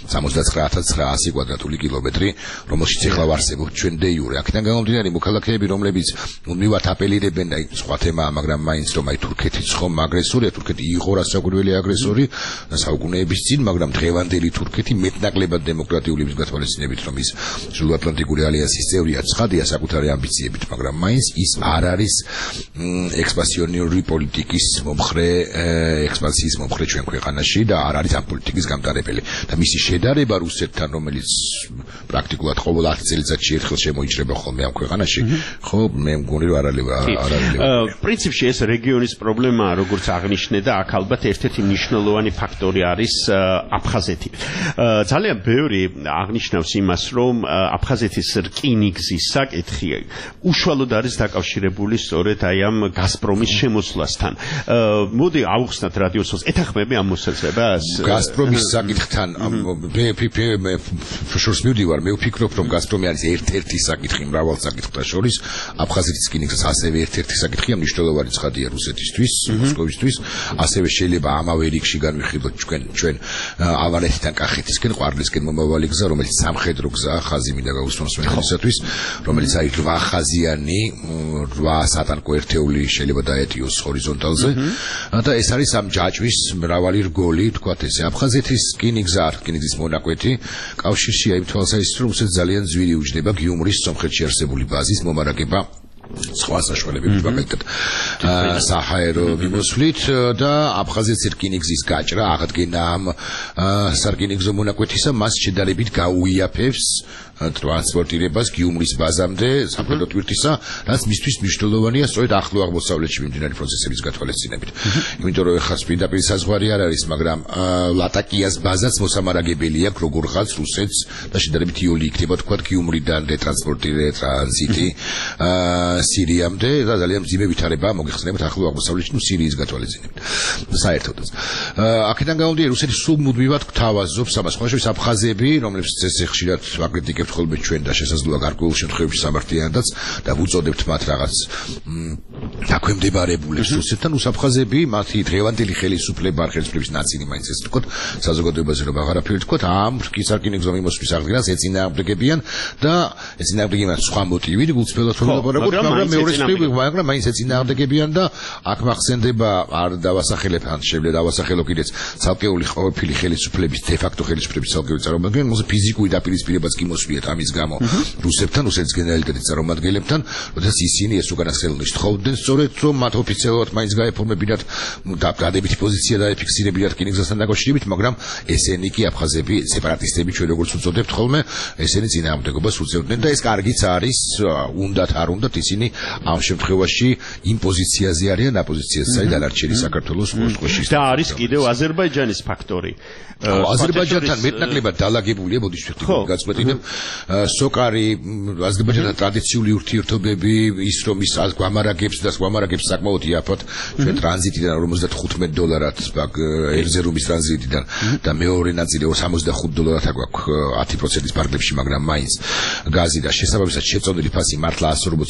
79900 კვადრატული კილომეტრი, რომელშიც ეხლა ვარსებობთ ჩვენ დე იურე. აქედან გამომდინარე, მოქალაქეები, რომლებიც მუდმივად აპელირებენ და სხვა თემაა, მაგრამ მაინც რომ აი თურქეთიც ხომ აგრესორია, თურქეთი იყო რასაკვირველი აგრესორი საუკუნეების წინ, მაგრამ დღევანდელი თურქეთი მეტნაკლებად დემოკრატიული გათვალისწინებით, რომ ის სრულატლანტიკური ალიანსის წევრია, ცხადია საკუთარი ამბიციებით, მაგრამ მაინც ის არ არის ექსპანსიონური პოლიტიკის მომხრე, ექსპანსიის მომხრე ჩვენ ქვეყანაში და არ არის ამ პოლიტიკის გამტარებელი. და მისი შედარება რუსეთთან, რომელიც პრაქტიკულად ყოველ 10 წელიწადში ერთხელ შემოიჭრება ხოლმე ამ ქვეყანაში, ხო, მე მგონი რომ არალევა. პრინციპში ეს რეგიონის პრობლემაა, როგორც აღნიშნე და აქ ალბათ ერთ-ერთი მნიშვნელოვანი ფაქტორი არის აფხაზეთი. ძალიან ბევრი აღნიშნავს იმას, რომ აფხაზეთის რკინიგზის საკითხი უშუალოდ არის დაკავშირებული სწორედ აი ამ გაზპრომის შემოსვლასთან. მოდი ავხსნათ რადიოსოს, ეთანხმები ამ მოსაზრებას? გაზპრომის საკითხთან მე შორს მივდივარ, მე ვფიქრობ, რომ გაზპრომი არის ერთ-ერთი საკითხი მრავალ საკითხთან შორის, აფხაზეთის რკინიგზის ასევე ერთ-ერთი საკითხია, მნიშვნელოვანი ცხადია რუსეთისთვის, მოსკოვისთვის, ასევე შეიძლება ამავე რიგში განვიხილოთ ჩვენ ავანეთიდან კახეთისკენ, ყვარლისკენ მომავალი გზა, რომელიც სამხედრო გზაა, ხაზი მინდა გაუსვამს მეხანისათვის, რომელიც აი 8 ხაზიანი, 8 სატანკო ერთეული შეიძლება დაეტიოს ჰორიზონტალზე და ეს არის ამ ჯაჭვის მრავალი რგოლი, თქვათ ესე. აფხაზეთის რკინიგზის მონაკვეთი კავშირში აი თვალსაზრისით, რომ რუსეთს ძალიან ძვირი უჯდება გიუმრის სომხეთში არსებული ბაზის მომარაგება სხვა საშუალებებით მაგალითად საჰაერო მიმოსვლით და აფხაზეთის რკინიგზის გაჭრა აღდგენა ამ სარკინიგზო მონაკვეთისა მას შედარებით გაუიაფებს ტრანსპორტირებას გიუმრის ბაზამდე სამხედრო ტვირთისა, რაც მისთვის მნიშვნელოვანია სწორედ ახლო აღმოსავლეთში მიმდინარე პროცესების გათვალისწინებით. იმიტომ რომ ეხლა პირდაპირ საზღვარი არ არის, მაგრამ ლატაკიას ბაზაც მოსამარაგებელი აქვს როგორღაც რუსეთს და შედარებით იოლი იქნება თქვა გიუმრიდან ტრანზიტი სირიამდე და ძალიან მძიმე ვითარებაა მოგეხსენებათ ახლო აღმოსავლეთში სირიის გათვალისწინებით. საერთოდაც. აქედან გამომდინარე რუსეთი სულ მუდმივად გთავაზობს ამას, სხვა შორის აფხაზები, რომლებსაც ეს ხშირად აკრიტიკებთ ხოლმე ჩვენ და შესაძლოა გარკვეულ შემთხვევებში სამართლიანადაც და ვუწოდებთ მათ რაღაც დაქვემდებარებულებს რუსეთთან უსაფხაზები მათი დღევანდელი ხელისუფლება ხელისუფლების ნაწილი მაინც ეს თქო საზოგადოებაზე რომ აღარაფერი თქო ამ სარკინიგზო მიმოსვლის აღდგენას ეწინააღმდეგებიან და ეწინააღმდეგებიან სხვა მოტივით გულწრფელად ვლაპარაკობთ მაგრამ მეორე მხრივ მაგრამ მაინც ეწინააღმდეგებიან და აქ მახსენდება არ დავასახელებ ან შევლე დავასახელო კიდეც ცალკეული ყოველფილი ხელისუფლების დე-ფაქტო ხელისუფლების ცალკეული წარმომადგენლები მოსე ფიზიკური დაპირისპირებაც კი მოსვიათ ამის გამო რუსებთან რუსეთის გენერალიტეტის წარმომადგენლებთან როდესაც ისინი ეს უკანასკნელს თხოვდნენ სწორედ რომ მათ ოფიციალურად მაინც გაეფორმებინათ დადებითი პოზიცია დაეფიქსირებინათ რკინიგზასთან დაკავშირებით მაგრამ ესენი კი აფხაზები სეპარატისტები ჩვენ როგორც უწოდებთ ხოლმე ესენი წინააღმდეგობას უწევდნენ და ეს კარგიც არის უნდათ არ უნდათ ისინი ამ შემთხვევაში იმ პოზიციაზე არიან აპოზიციაზე დანარჩენი საქართველოს მოსკოვში და არის კიდევ აზერბაიჯანის ფაქტორი აზერბაიჯანთან მეტნაკლებად დალაგებულია მოდის ვთქვით გაწყვეტინებ სოკარი აზერბაიჯანთან ტრადიციული ურთიერთობები ის რომ ის გვამარაგებს და გვამარაგებს საკმაოდ იაფად ჩვენ ტრანზიტიდან $55 ერზერუმის ტრანზიტიდან და მეორე ნაწილი $65 აქვს 10%-ის ფარგლებში მაგრამ მაინც გაზი და შესაბამისად შეწონილი ფასი მართლა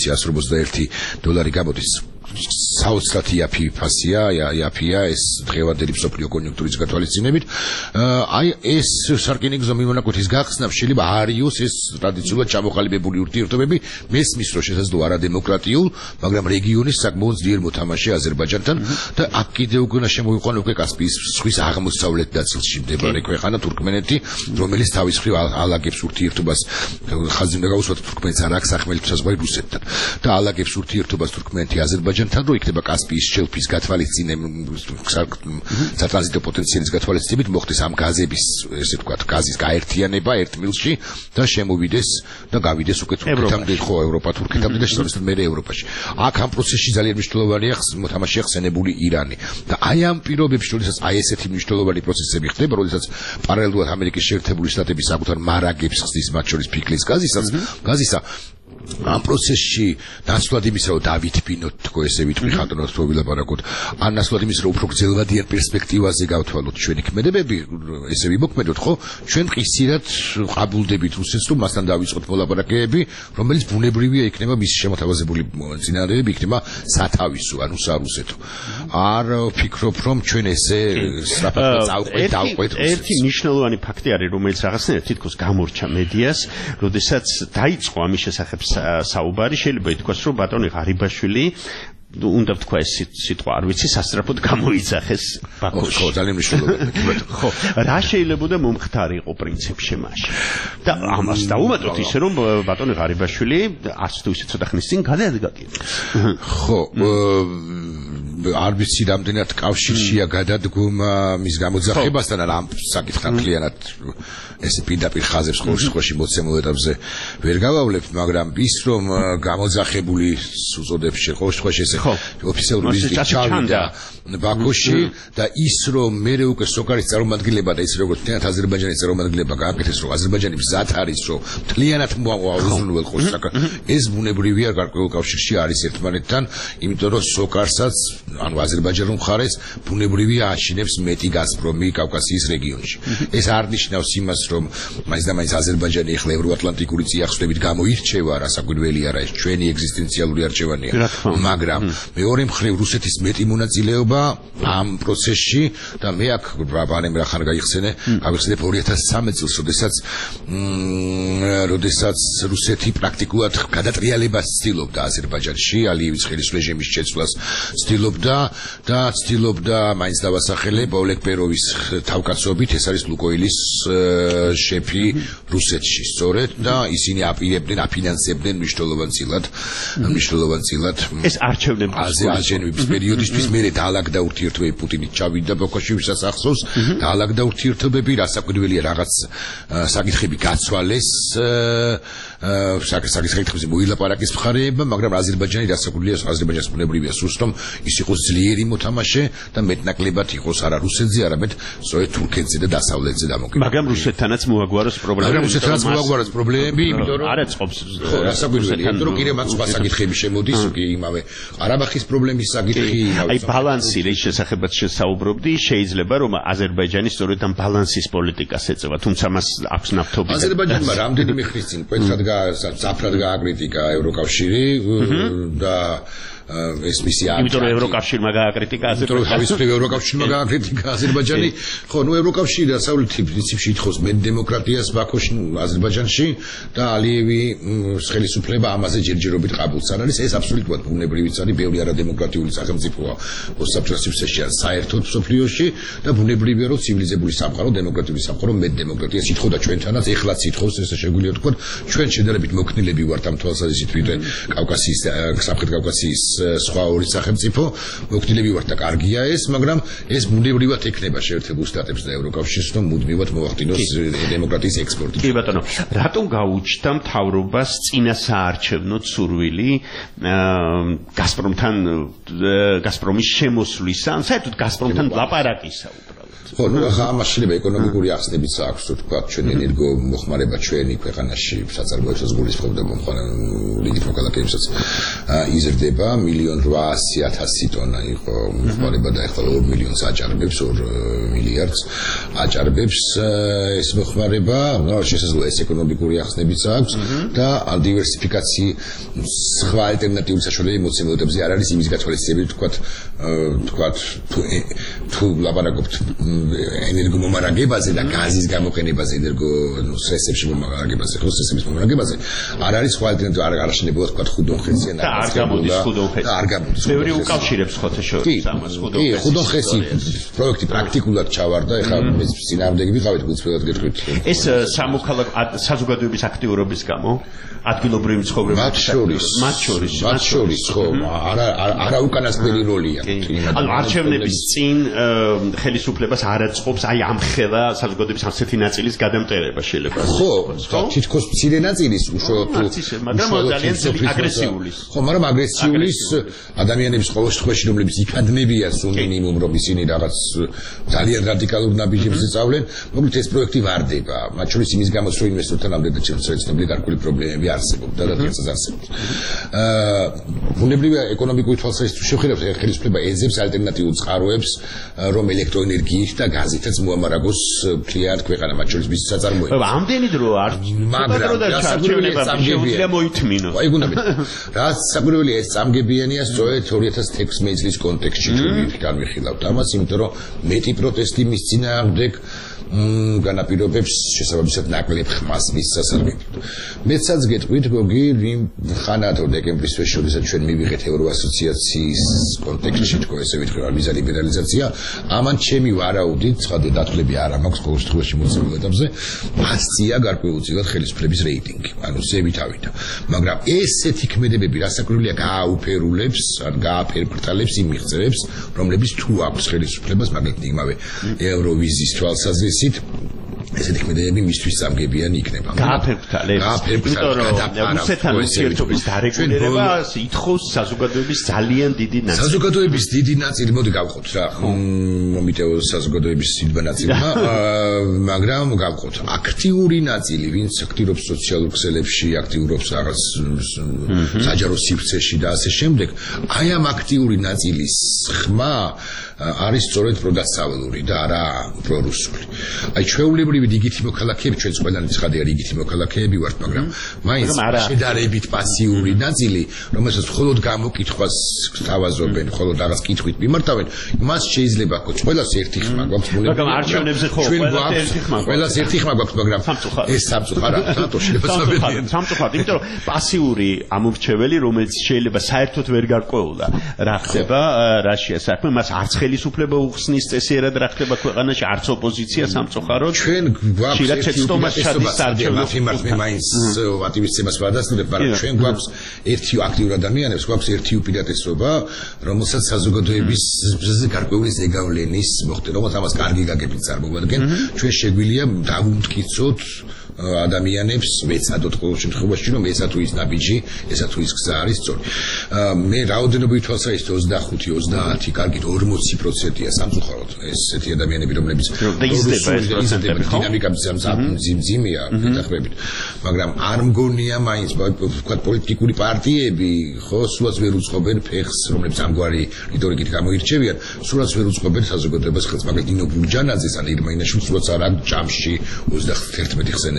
$180-181 გამოდის საოცრად იაფი ფასია იაფია ეს დღევანდელი მსოფლიო კონიუნქტურის გათვალისწინებით აი ეს სარკინიგზო მიმონაკვეთის გახსნა შეიძლება არიოს ეს ტრადიციულად ჩამოყალიბებული ურთიერთობები მესმის რომ შესაძლოა არადემოკრატიულ მაგრამ რეგიონის საკმაოდ ძლიერ მოთამაშე აზერბაიჯანთან და აქ კიდევ უკვე შემოვიყვანა უკვე კასპიის ზღვის აღმოსავლეთ ნაწილში მდებარე ქვეყანა თურქმენეთი რომელიც თავის მხრივ ალაგებს ურთიერთობას ხაზი უნდა გაუსვათ თურქმენეთს არ აქვს სახმელეთო საზღვარი რუსეთთან და ალაგებს ურთიერთობას თურქმენეთი აზერბაიჯანთან რო იქნება კასპიის შელფის გათვალისწინებით სატრანზიტო პოტენციალის გათვალისწინებით მოხდეს ამ გაზების ესე ვთქვათ გაზის გაერთიანება ერთ მილში და შემოვიდეს და გავიდეს უკვე თურქეთამდე ხო ევროპა თურქეთამდე და შესაბამისად მე ევროპაში აქ ამ პროცესში ძალიან მნიშვნელოვანია მოთამაშეა ხსენებული ირანი და აი ამ პირობებში როდესაც აი ესეთი მნიშვნელოვანი პროცესები ხდება როდესაც პარალელურად ამერიკის შეერთებული შტატები საკუთარ მარაგებს ხსნის მათ შორის ფიქლის გაზისა ამ პროცესში ნაცვლად იმისა რომ დავითბინოთ თქო ესე ვიტყვი ხანტონას რო ვილაპარაკოთ ან ნაცვლად იმისა რომ უფრო გრძელვადიან პერსპექტივაზე გავთვალოთ ჩვენი ქმედებები ესე ვიმოქმედოთ ხო ჩვენ ყისირად ყაბულდებით რუსეთს რომ მასთან დავიწყოთ მოლაპარაკებები რომელიც ბუნებრივია იქნება მის შემოთავაზებული წინადადებები იქნება სათავისო ანუ სარუსეთო არ ვფიქრობ რომ ჩვენ ესე სწრაფად დავყვეთ ერთი მნიშვნელოვანი ფაქტი არის რომელიც რაღაცნაირად თითქოს გამორჩა მედიას როდესაც დაიწყო ამის შესახებ საუბარი შეიძლება ითქვას რომ ბატონი ღარიბაშვილი უნდა ვთქვა ეს სიტყვა არ ვიცი სასწრაფოდ გამოიძახეს ბაქოში ხო ძალიან მნიშვნელოვანია ხო რა შეიძლებოდა მომხდარი იყო პრინციპში მაშინ და ამას დაუმატოთ ისე რომ ბატონი ღარიბაშვილი არც თუ ისე ცოტა ხნის წინ გადადგა ხო არ ვიცი რამდენად კავშირშია გადადგომა მის გამოძახებასთან ამ საკითხთან მთლიანად ესე პირდაპირ ხაზებს ხოლმე მოცემულ ეტაპზე ვერ გავავლებთ მაგრამ ის რომ გამოძახებული უწოდებს ხოლმე ესე ოფიციალური ვიზიტი ჩავიდა ბაქოში და ის რომ მე უკვე სოკარის წარმომადგენლება და ის როგორც თეატრ აზერბაიჯანის წარმომადგენლება გააკეთეს რომ აზერბაიჯანი მზად არის რომ მთლიანად მოაუზრუნველყოს ეს ბუნებრივია გარკვეულ კავშირში არის ერთმანეთთან იმიტომ რომ სოკარსაც ანუ აზერბაიჯანულ მხარეს ბუნებრივია აშინებს მეტი გაზპრომი კავკასიის რეგიონში ეს არ ნიშნავს იმას რომ მაინც და მაინც აზერბაიჯანი ახლა ევროატლანტიკური წიაღწევით გამოირჩევა რასაკვირველი არა ეს ჩვენი ეგზისტენციალური არჩევანია მაგრამ მეორე მხრივ რუსეთის მეტი მონაწილეობა ამ პროცესში და მე აქ ბანემ რახან გაიხსენე გავიხსენებ 2013 წელს როდესაც რუსეთი პრაქტიკულად გადატრიალებას ცდილობდა აზერბაიჯანში ალიევის ხელის რეჟიმის შეცვლას ცდილობდა მაინც დავასახელებ ოლეგ პეროვის თავკაცობით ეს არის ლუკოილის შეფი რუსეთში სწორედ და ისინი აპირებდნენ აფინანსებდნენ მნიშვნელოვანწილად ეს არჩევნების პერიოდისთვის მერე დაალაგდა ურთიერთობები პუტინით ჩავიდა ბაქოში ვისასახსოვს დაალაგდა ურთიერთობები რასაკვირველია რაღაც საკითხები გაცვალეს საკითხებზე მოილაპარაკეს მხარეებმა მაგრამ აზერბაიჯანი რასაკვირველია აზერბაიჯანის ბუნებრივია სულს რომ ის იყოს ძლიერი მოთამაშე და მეტნაკლებად იყოს არა რუსეთზე არამედ სწორედ თურქეთზე და დასავლეთზე დამოკიდებული მაგრამ რუსეთთანაც მოაგვაროს პრობლემები იმიტომ რომ არა წყობს ხო რასაკვირველია იმიტომ რომ კიდევ მათ სხვა საკითხები შემოდის იმავე ყარაბახის პრობლემის საკითხი აი ბალანსი რის შესახებაც შესაუბრობდი შეიძლება რომ აზერბაიჯანი სწორედ ამ ბალანსის პოლიტიკას ეწევა თუმცა მას აქვს ნავთობი აზერბაიჯანმა რამდენიმე ხნის წინ მკვეთრად ზაფრად გააკრიტიკა ევროკავშირი და ეს მისი იმიტომ რომ ევროკავშირმა გააკრიტიკა აზერბაიჯანი. თავისუფლება ევროკავშირმა გააკრიტიკა აზერბაიჯანი. ხო, ნუ ევროკავშირი დასავლეთი პრინციპში ითხოვს მეტ დემოკრატიას ბაქოში, აზერბაიჯანში და ალიევი ხელისუფლება ამაზე ჯერჯერობით ყაბულს არ არის. ეს აბსოლუტურად ბუნებრივიც არის, ბევრი არადემოკრატიული სახელმწიფოა ოსაბჭოთა სივრცეში ან საერთოდ მსოფლიოში და ბუნებრივია რომ ცივილიზებული სამყარო, დემოკრატიული სამყარო მეტ დემოკრატიას ითხოვდა ჩვენთანაც, ეხლაც ითხოვს, ესე შეგვიძლია თქვა, ჩვენ შედარებით მოქნილები ვართ ამ თვალსაზრისით, ვიდრე კავკასიის, სამხრეთ კავკასიის სხვა ორი სახელმწიფო, მოქნილები ვართ და კარგია ეს, მაგრამ ეს ბუნებრივად ექნება შეერთებულ შტატებს და ევროკავშირს, რომ მუდმივად მოახდინოს დემოკრატიის ექსპორტი. კი ბატონო, რატომ გაუჩნდა მთავრობას წინასაარჩევნო სურვილი გაზპრომის შემოსვლისა, ან საერთოდ გაზპრომთან ლაპარაკისა უბრალოდ? ხო, ნუ ამას შეიძლება ეკონომიკური ახსნებიც აქვს, რომ თქვა ჩვენ ენერგომოხმარება ჩვენი ქვეყანაში საწარმოებსაც გულისხმობდა რიგით მოქალაქეებსაც იზრდება 1,800,000 ტონა იყო მოხმარება და ახლა 2 მილიონს აჭარბებს 2 მილიარდს აჭარბებს ეს მოხმარება, ნუ შესაძლოა ეს ეკონომიკური ახსნებიც აქვს და დივერსიფიკაციის სხვა ალტერნატიული საშუალებები მოცემულობებზე არ არის იმის გათვალისწინებით თქვა თუ ლაპარაკობთ ენერგომომარაგებაზე და გაზის გამოყენებაზე ენერგო სტრესებში მომარაგებაზე, ხო სტრესების მომარაგებაზე არ არის სხვა ალტერნატივა არ აღშენებოდა თქვა ხუდონხეცი და არ გამოდის ხუდონხეცი. არ გამოდის. ბევრი უკავშირებს ხოთეშორის ამას ხუდონხეცი. კი, ხუდონხეცი პროექტი პრაქტიკულად ჩავარდა, ეხლა მე წინააღმდეგი ვიყავით გულწრფელად გეტყვით. ეს სამოქალაქო საზოგადოების აქტიურობის გამო ადგილობრივი მცხოვრები მათ შორის ხო, არა უკანასკნელი როლია. ანუ არჩევნების წინ ხელისუფლებას არ აწყობს აი ამ ხელა საზოგადოების ასეთი ნაწილის გადამტერება შეიძლება. ხო, თითქოს მცირე ნაწილის უშუალოდ მაგრამ ძალიან აგრესიულის. ხო, მაგრამ აგრესიულის ადამიანების ყოველ შემთხვევაში რომლებიც იქადნებიან სულ მინიმუმ რომ ისინი რაღაც ძალიან რადიკალურ ნაბიჯებს იწავლენ, მოკლედ ეს პროექტი ვარდება. მათ შორის იმის გამოც რომ ინვესტორთან ამდენად შეცვლილი გარკვეული პრობლემები არსებობდა და დღესაც არსებობს. ბუნებრივია ეკონომიკური თვალსაზრისით შევხედავთ ხელისუფლება ეძებს ალტერნატიულ წყაროებს რომ ელექტროენერგიით და გაზითაც მოამარაგოს მთლიან ქვეყანა მათ შორის მისი საწარმოები. ამდენი დრო არ მაგრამ შეუძლია მოითმინოს. აი გუნდებით. რაც საკურველია ეს წამგებიანია სწორედ 2016 წლის კონტექსტში ჩვენ განვიხილავთ ამას, იმიტომ რომ მეტი პროტესტი მის წინააღმდეგ განაპირობებს შესაბამისად ნაკლებ ხმას მის სასარგებლოდ. მეცაც გეტყვით გოგი ხანათო დეკემბრის თვეში როდესაც ჩვენ მივიღეთ ევროასოციაციის კონტექსტში თქო ესე ვიტყვი ვიზა ლიბერალიზაცია ამან ჩემი ვარაუდით ცხადო დათვლები არ მაქვს ყოველ შემთხვევაში მოცემულ ეტაპზე ასწია გარკვეულწილად ხელისუფლების რეიტინგი ანუ ზევითავით მაგრამ ესეთი ქმედებები რასაკვირველია გააუფერულებს ან გააფერფრთალებს იმ მიღწევებს რომლებიც თუ აქვს ხელისუფლებას მაგალითად იმავე ევროვიზიის თვალსაზრისით ესეთი ქმედებები მისთვის სამგებიანი იქნება. გააფერფრთალებს. იმიტომ რომ რუსეთთან ურთიერთობის დარეგულირება ითხოვს საზოგადოების ძალიან დიდი ნაწილი. საზოგადოების დიდი ნაწილი, მოდი გავყოთ რა. მომიტეო საზოგადოების დიდი ნაწილი, მაგრამ გავყოთ აქტიური ნაწილი, ვინც აქტიურობს სოციალურ ქსელებში, აქტიურობს რაღაც საჯარო სივრცეში და ასე შემდეგ. აი ამ აქტიური ნაწილის ხმა არის სწორედ პროდასავლური და არა პრორუსული. აი ჩვეულებრივი რიგითი მოქალაქეები ჩვენს ყველანი ცხადია რიგითი მოქალაქეები ვართ, მაგრამ მაინც შედარებით პასიური ნაწილი, რომელსაც მხოლოდ გამოკითხვას თავაზობენ, მხოლოდ რაღაც კითხვით მიმართავენ, მას შეიძლება ჰქონდეს ყველას ერთი ხმა გვაქვს ბუნებრივად. მაგრამ არჩევნებზე ხო ყველას ერთი ხმა გვაქვს, მაგრამ ეს სამწუხარა თათო შეიძლება საბედნიერო. სამწუხაროდ, იმიტომ რომ პასიური ამორჩეველი, რომელიც შეიძლება საერთოდ ვერ გარკვეულა რა ხდება, რაშია საქმე, მას არც ხელისუფლება უხსნის წესიერად რა ხდება ქვეყანაში, არც ოპოზიცია სამწუხაროდ. ჩვენ გვაქვს ერთი მიმართ მე მაინც აქტივისტებს ვადასტურებ, მაგრამ ჩვენ გვაქვს ერთი აქტიურ ადამიანებს, გვაქვს ერთი უპირატესობა, რომელსაც საზოგადოების გარკვეული ზეგავლენის მოხდენა, რომელსაც ამას კარგი გაგებით წარმოგვადგენ, ჩვენ შეგვიძლია დავუმტკიცოთ ადამიანებს მეცადოთ ყოველ შემთხვევაში რომ ესა თუ ის ნაბიჯი, ესა თუ ის გზა არის სწორი. მე რაოდენობით თვალსაზრისით 25-30 კარგით 40%-ია სამწუხაროდ ესეთი ადამიანები რომლებიც დინამიკა ძიმძიმია მეტახრებით, მაგრამ არ მგონია მაინც ვთქვათ პოლიტიკური პარტიები ხო სულაც ვერ უწყობენ ფეხს, რომლებიც ამგვარი რიტორიკით გამოირჩევიან, სულაც ვერ უწყობენ საზოგადოებას ხელს, მაგალითად ნინო ბურჯანაძეს ან ირმა ინაშვილს სულაც არ აქვს ჯამში 31 ხსენება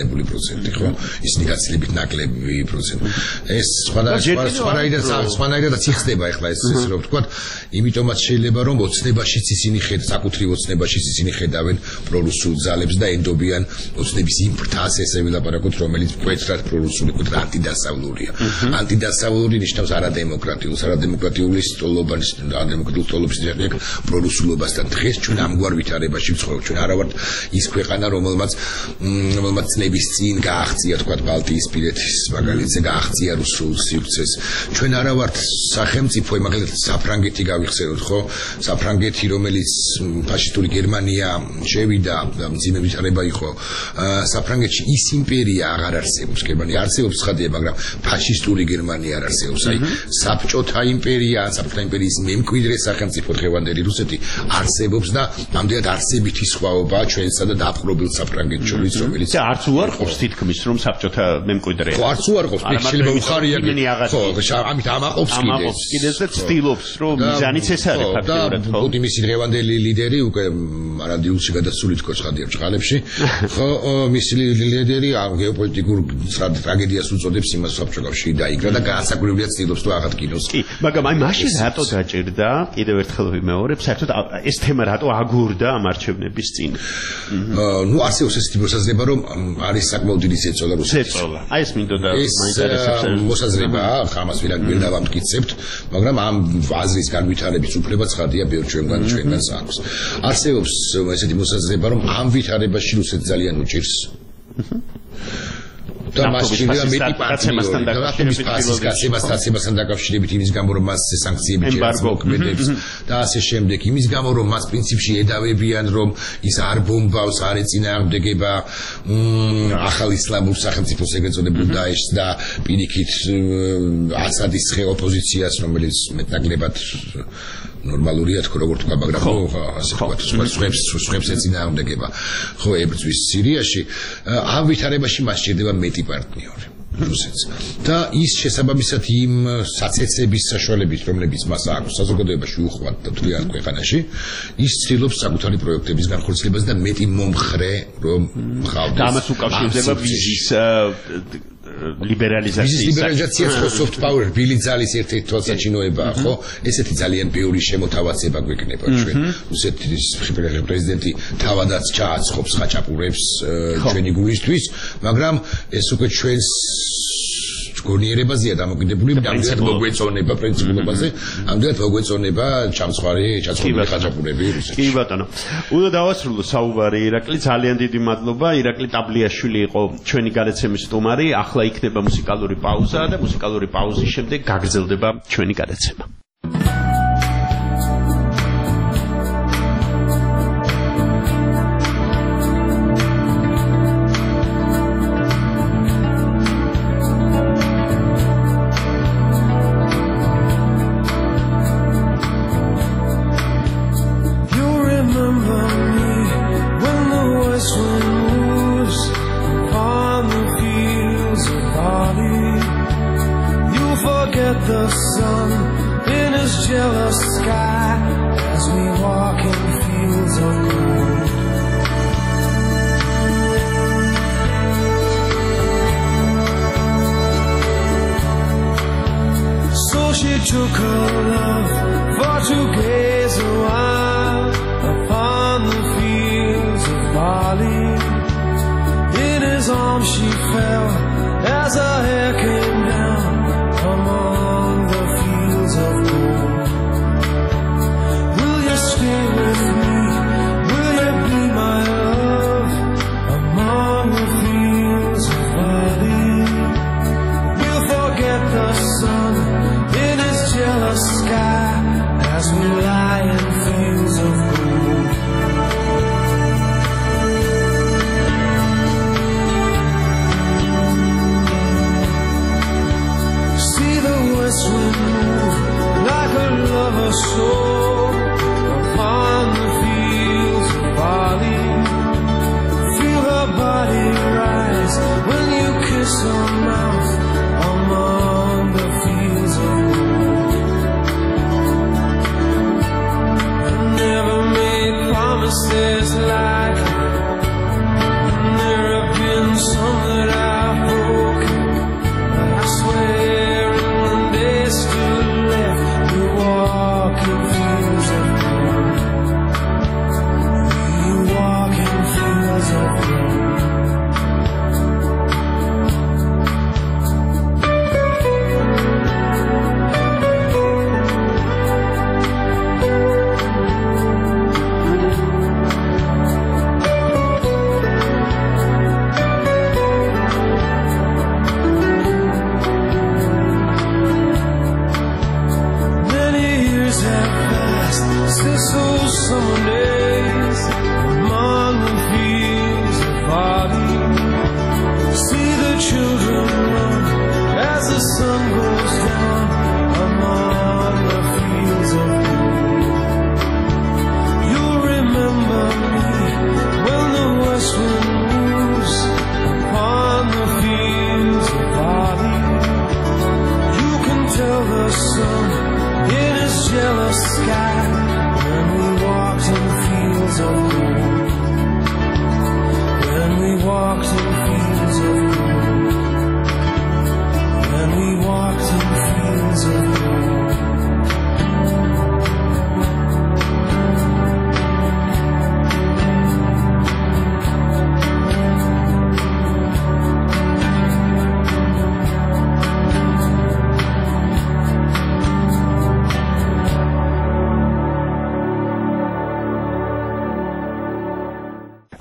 მიღებული პროცენტი, ხო? ისინი გაცილებით ნაკლები პროცენტი. ეს სხვანაირადაც იხსნება ახლა ეს რო ვთქვათ, იმიტომაც შეიძლება რომ ოცნებაშიც ისინი საკუთრივ ოცნებაშიც ისინი ხედავენ პრორუსულ ძალებს და ენდობიან ოცნების იმ ფრთას ესე ვილაპარაკოთ, რომელიც მკვეთრად პრორუსული, მკვეთრად ანტიდასავლურია. ანტიდასავლური ნიშნავს არადემოკრატიულს, არადემოკრატიული სტოლობის, არადემოკრატიული სტოლობის დიალოგ პრორუსულობასთან. დღეს ჩვენ ამგვარ ვითარებაში ვცხოვრობთ. ჩვენ არა ვართ ის ქვეყანა, რომელმაც წნების წინ გააღწია, თქვათ, ბალტიისპირეთის მაგალითზე გააღწია რუსულ სივრცეს. ჩვენ არა ვართ სახელმწიფო, მაგალითად საფრანგეთი გავიხსენოთ, ხო? საფრანგეთი, რომელიც ფაშისტური გერმანია შევიდა, მძიმე ვითარება იყო. საფრანგეთში ის იმპერია აღარ არსებობს, გერმანია არსებობს ხადია, მაგრამ ფაშისტური გერმანია არ არსებობს. აი, საბჭოთა იმპერია, საბჭოთა იმპერიის მემკვიდრე სახელმწიფო დღევანდელი რუსეთი არსებობს და ამდენად არსებითი სხვაობაა ჩვენსა და დაპყრობილ საფრანგეთს შორის, რომელიც არც უარყოფს თითქმის რომ საბჭოთა მემკვიდრეა. ხო, არც უარყოფს, შეიძლება უხარია. ხო, ამით ამაყობს კიდეც და ცდილობს რომ მიზანიც ეს არის ფაქტობრივად, ხო? პუტინის დღევანდელი ლიდერი უკვე არადიულში გადასული თქო ცხადია ბჭყალებში. ხო, მისი ლიდერი გეოპოლიტიკურ ტრაგედიას უწოდებს იმას საბჭოთა კავშირი დაიგრა და განსაკუთრებულად ცდილობს თუ აღადგინოს. კი, მაგრამ აი მაშინ რატო დაჭირდა, კიდევ ერთხელ ვიმეორებ, საერთოდ ეს თემა რატო აგურდა ამ არჩევნების წინ? ნუ არსებობს ესეთი მოსაზრება, რომ არის საკმაოდ დიდი ზეწოლა რუსეთში. ზეწოლა. აი ეს მინდოდა მაინტერესებს. მოსაზრებაა, ამას ვერ დავამტკიცებთ, მაგრამ ამ აზრის განვითარების უფლება ცხადია ბევრ ჩვენგანს აქვს. არსებობს ესეთი მოსაზრება, რომ ამ ვითარებაში რუსეთი ძალიან უჭირს. და მას შეიძლება მეტი პარტნიორი და რატომის ფასის გაცემასთან დაკავშირებით იმის გამო რომ მას სანქციები მოქმედებს და ასე შემდეგ იმის გამო რომ მას პრინციპში ედავებიან რომ ის არ ბომბავს არ ეწინააღმდეგება ახალ ისლამურ სახელმწიფოს ეგრეთ წოდებულ დაეშს და პირიქით ასადის ოპოზიციას რომელიც მეტნაკლებად ნორმალურია თქო როგორ თქვა მაგრამ ასე თქვა სხვებს ეწინააღმდეგება ხო ებრძვის სირიაში ამ ვითარებაში მას სჭირდება მეტი პარტნიორი რუსეთს და ის შესაბამისად იმ საცეცების საშუალებით რომლებიც მას აქვს საზოგადოებაში უხვად და მთლიან ქვეყანაში ის ცდილობს საკუთარი პროექტების განხორციელებას და მეტი მომხრე რომ ხავდეს და ამას უკავშირდება ვიზის ლიბერალიზაციას ხო soft power ბილი ძალის ერთ-ერთი თვალსაჩინოებაა ხო ესეთი ძალიან ბევრი შემოთავაზება გვექნება ჩვენ რუსეთის პრეზიდენტი თავადაც ჩააცხობს ხაჭაპურებს ჩვენი გულისთვის მაგრამ ეს უკვე ჩვენს გონიერებაზეა დამოკიდებული ამდენად მოგვეწონება პრინციპულობაზე ამდენად მოგვეწონება ჩამცხარი ხაჭაპურები რუსეთში კი ბატონო უნდა დავასრულო საუბარი ირაკლი ძალიან დიდი მადლობა ირაკლი ტაბლიაშვილი იყო ჩვენი გადაცემის სტუმარი ახლა იქნება მუსიკალური პაუზა და მუსიკალური პაუზის შემდეგ გაგრძელდება ჩვენი გადაცემა took her love for to gaze a while upon the fields of barley. In his arms she fell as her hair came down among the fields of gold. Will you stay with me? Will you be my love among the fields of barley? We'll forget the sun in his jealous sky as we lie in fields of gold. See the west wind move like a lover's soul upon the fields of barley. Feel her body rise when you kiss her mouth among the fields of gold. I never made promises like there have been some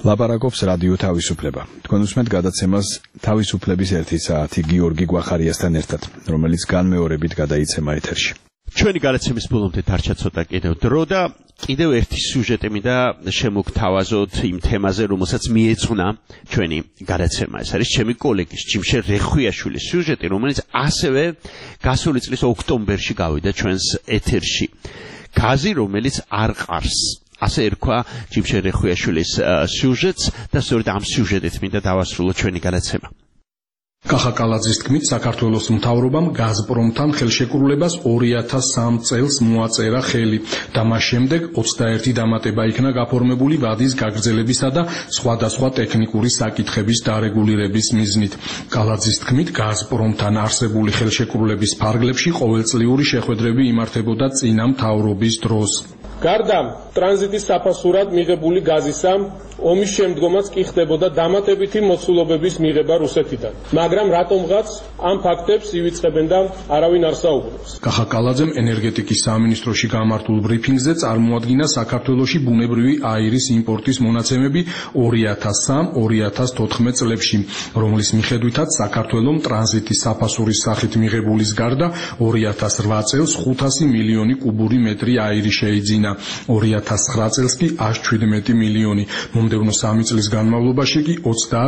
ლაპარაკობს რადიო თავისუფლება. თქვენ უსმენთ გადაცემას თავისუფლების 1 საათი გიორგი გვახარიასთან ერთად, რომელიც განმეორებით გადაიცემა ეთერში. ჩვენი გადაცემის ბოლომდე დარჩა ცოტა კიდევ დრო და კიდევ ერთი სიუჟეტი მინდა შემოგთავაზოთ იმ თემაზე, რომელსაც მიეძღვნა ჩვენი გადაცემა. ეს არის ჩემი კოლეგის ჯიმშე რეხვიაშვილის სიუჟეტი, რომელიც ასევე გასული წლის ოქტომბერში გავიდა ჩვენს ეთერში. გაზი, რომელიც არ ყარს. ასე ერქვა ჯიმშე რეხვიაშვილის სიუჟეტს და სწორედ ამ სიუჟეტით მინდა დავასრულო ჩვენი გადაცემა. კახაკალაძის თქმით, საქართველოს მთავრობამ გაზპრომთან ხელშეკრულებას 2003 წელს მოაწერა ხელი და მას შემდეგ 21 დამატება იქნა გაფორმებული ვადის გაგრძელებისა და სხვადასხვა ტექნიკური საკითხების დარეგულირების მიზნით. კალაძის თქმით, გაზპრომთან არსებული ხელშეკრულების ფარგლებში ყოველწლიური შეხვედრები იმართებოდა წინა მთავრობის დროს. გარდა ტრანზიტის საფასურად მიღებული გაზისა, ომის შემდგომაც კი ხდებოდა დამატებითი მოცულობების მიღება რუსეთიდან. მაგრამ რატომღაც ამ ფაქტებს ივიწყებენ და არავინ არ საუბრობს. კახაკალაძემ ენერგეტიკის სამინისტროში გამართულ ბრიფინგზე წარმოადგინა საქართველოში ბუნებრივი აირის იმპორტის მონაცემები 2003-2014 წლებში, რომლის მიხედვითაც საქართველომ ტრანზიტის საფასურის სახით მიღებულის გარდა 2008 წელს 500 მილიონი კუბური მეტრი აირი შეიძინა. 2009 წელს კი 117 მილიონი, მომდევნო 3 წლის განმავლობაში კი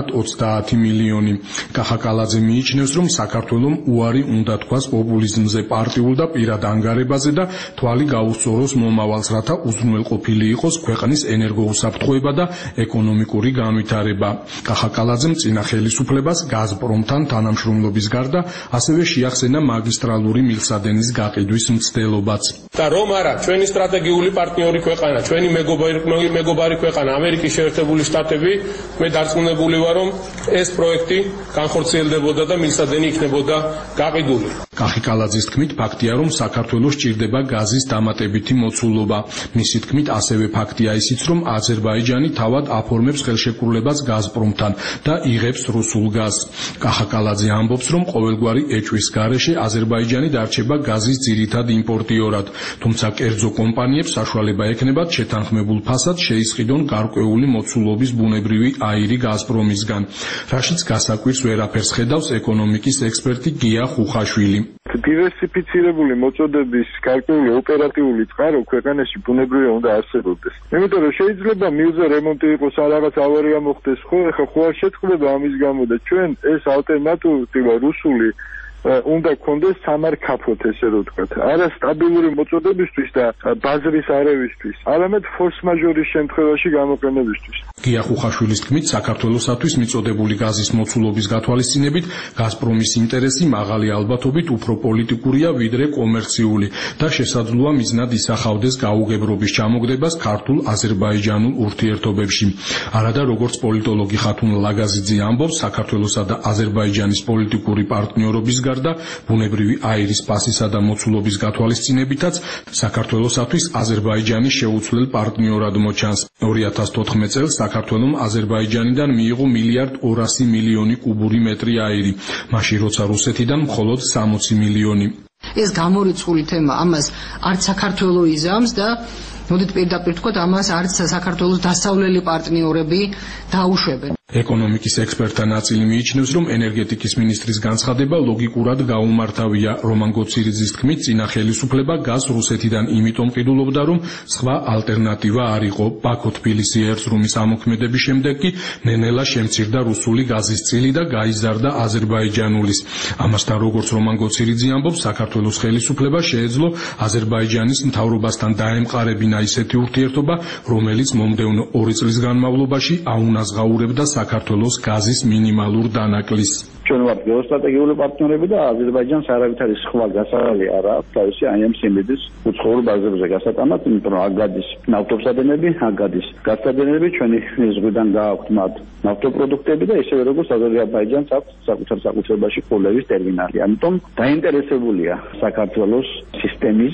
30 მილიონი. კახაკალაძე მიიჩნევს, რომ საქართველომ უარი უნდა თქვას პოპულიზმზე, პარტიულ და პირად ანგარებაზე და თვალი გაუსწოროს მომავალს, რათა უზრუნველყოფილი იყოს ქვეყნის ენერგოუსაფრთხოება და ეკონომიკური განვითარება. კახაკალაძემ წინა ხელისუფლებას გაზპრომთან თანამშრომლობის გარდა ასევე შეახსენა მაგისტრალური მილსადენის გაყიდვის მცდელობაც. და რომ არა, ჩვენი სტრატეგიული პარტნიორი ქვეყანა, ჩვენი მეგობარი ქვეყანა ამერიკის შეერთებული შტატები, მე დარწმუნებული ვარ, რომ ეს პროექტი განხორციელდებოდა და მილსადენი იქნებოდა გაყიდული. კახიკალაძის თქმით, ფაქტია, რომ საქართველოს ჭირდება გაზის დამატებითი მოცულობა. მისი თქმით, ასევე ფაქტია ისიც, რომ აზერბაიჯანი თავად აფორმებს ხელშეკრულებას გაზპრომთან და იღებს რუსულ გაზს. კახაკალაძე ამბობს, რომ ყოველგვარი ეჭვის გარეშე აზერბაიჯანი დარჩება გაზის ძირითად იმპორტიორად, თუმცა კერძო კომპანიებს საშუალება ექნებათ შეთანხმებულ ფასად შეისყიდონ გარკვეული მოცულობის ბუნებრივი აირი გაზპრომისგან, რაშიც გასაკვირს ვერაფერს ხედავს ეკონომიკის ექსპერტი გია ხუხაშვილი. დივერსიფიცირებული მოწოდების გარკვეული ოპერატიული წყარო ქვეყანაში ბუნებრივია უნდა არსებობდეს. იმიტომ რომ შეიძლება მილზე რემონტი იყოს, რაღაც ავარია მოხდეს, ხო, ეხლა ხო არ შეწყდება ამის გამო და ჩვენ ეს ალტერნატივა რუსული უნდა გქონდეს სამარკაფოთ, ესე რომ ვთქვათ, არა სტაბილური მოწოდებისთვის და ბაზრის არევისთვის, არამედ ფორს მაჟორის შემთხვევაში გამოყენებისთვის. გია ხუხაშვილის თქმით, საქართველოსათვის მიწოდებული გაზის მოცულობის გათვალისწინებით გაზპრომის ინტერესი მაღალი ალბათობით უფრო პოლიტიკურია ვიდრე კომერციული და შესაძლოა მიზნად ისახავდეს გაუგებრობის ჩამოგდებას ქართულ-აზერბაიჯანულ ურთიერთობებში. არადა როგორც პოლიტოლოგი ხათუნ ლაგაზიძე ამბობს, საქართველოსა და აზერბაიჯანის პოლიტიკური პარტნიორობის გარდა ბუნებრივი აირის პასისა და მოცულობის გათვალისწინებითაც საქართველოსათვის აზერბაიჯანი შეუცვლელ პარტნიორად მოჩანს. 2014 წელს საქართველომ აზერბაიჯანიდან მიიღო 1,2 მილიონი კუბური მეტრი აირი, მაშინ როცა რუსეთიდან მხოლოდ 60 მილიონი. ეს გამორიცხული თემა ამას არც საქართველო იზამს და მოდით პირდაპირ ვთქვათ, ამას არც საქართველოს დასავლელი პარტნიორები დაუშვებენ. ეკონომიკის ექსპერტთა ნაწილი მიიჩნევს, რომ ენერგეტიკის მინისტრის განცხადება ლოგიკურად გაუმართავია. რომან გოცირიძის თქმით, წინა ხელისუფლება გაზს რუსეთიდან იმიტომ ყიდულობდა, რომ სხვა ალტერნატივა არ იყო. ბაქო-თბილისი ერწრუმის ამოქმედების შემდეგ კი ნენელა შემცირდა რუსული გაზის წილი და გაიზარდა აზერბაიჯანულის. ამასთან, როგორც რომან გოცირიძე ამბობს, საქართველოს ხელისუფლება შეეძლო აზერბაიჯანის მთავრობასთან დაემყარებინა ისეთი ურთიერთობა, რომელიც მომდევნო 2 წლის განმავლობაში აუნაზღაურებდა საქართველოს გაზის მინიმალურ დანაკლისს. ჩვენ ვართ გეოსტრატეგიული პარტნიორები და აზერბაიჯანს არავითარი სხვა გასავალი არ აქვს თავისი ამ სიმდიდრის უცხოურ ბაზებზე გასატანად, იმიტომ რომ აქ გადის ნავთობსადენები, აქ გადის გაზსადენები, ჩვენი ზღვიდან გააქვთ მათ ნავთობპროდუქტები და ისევე როგორც აზერბაიჯანს აქვს საკუთრებაში კულევის ტერმინალი. ამიტომ დაინტერესებულია საქართველოს სისტემის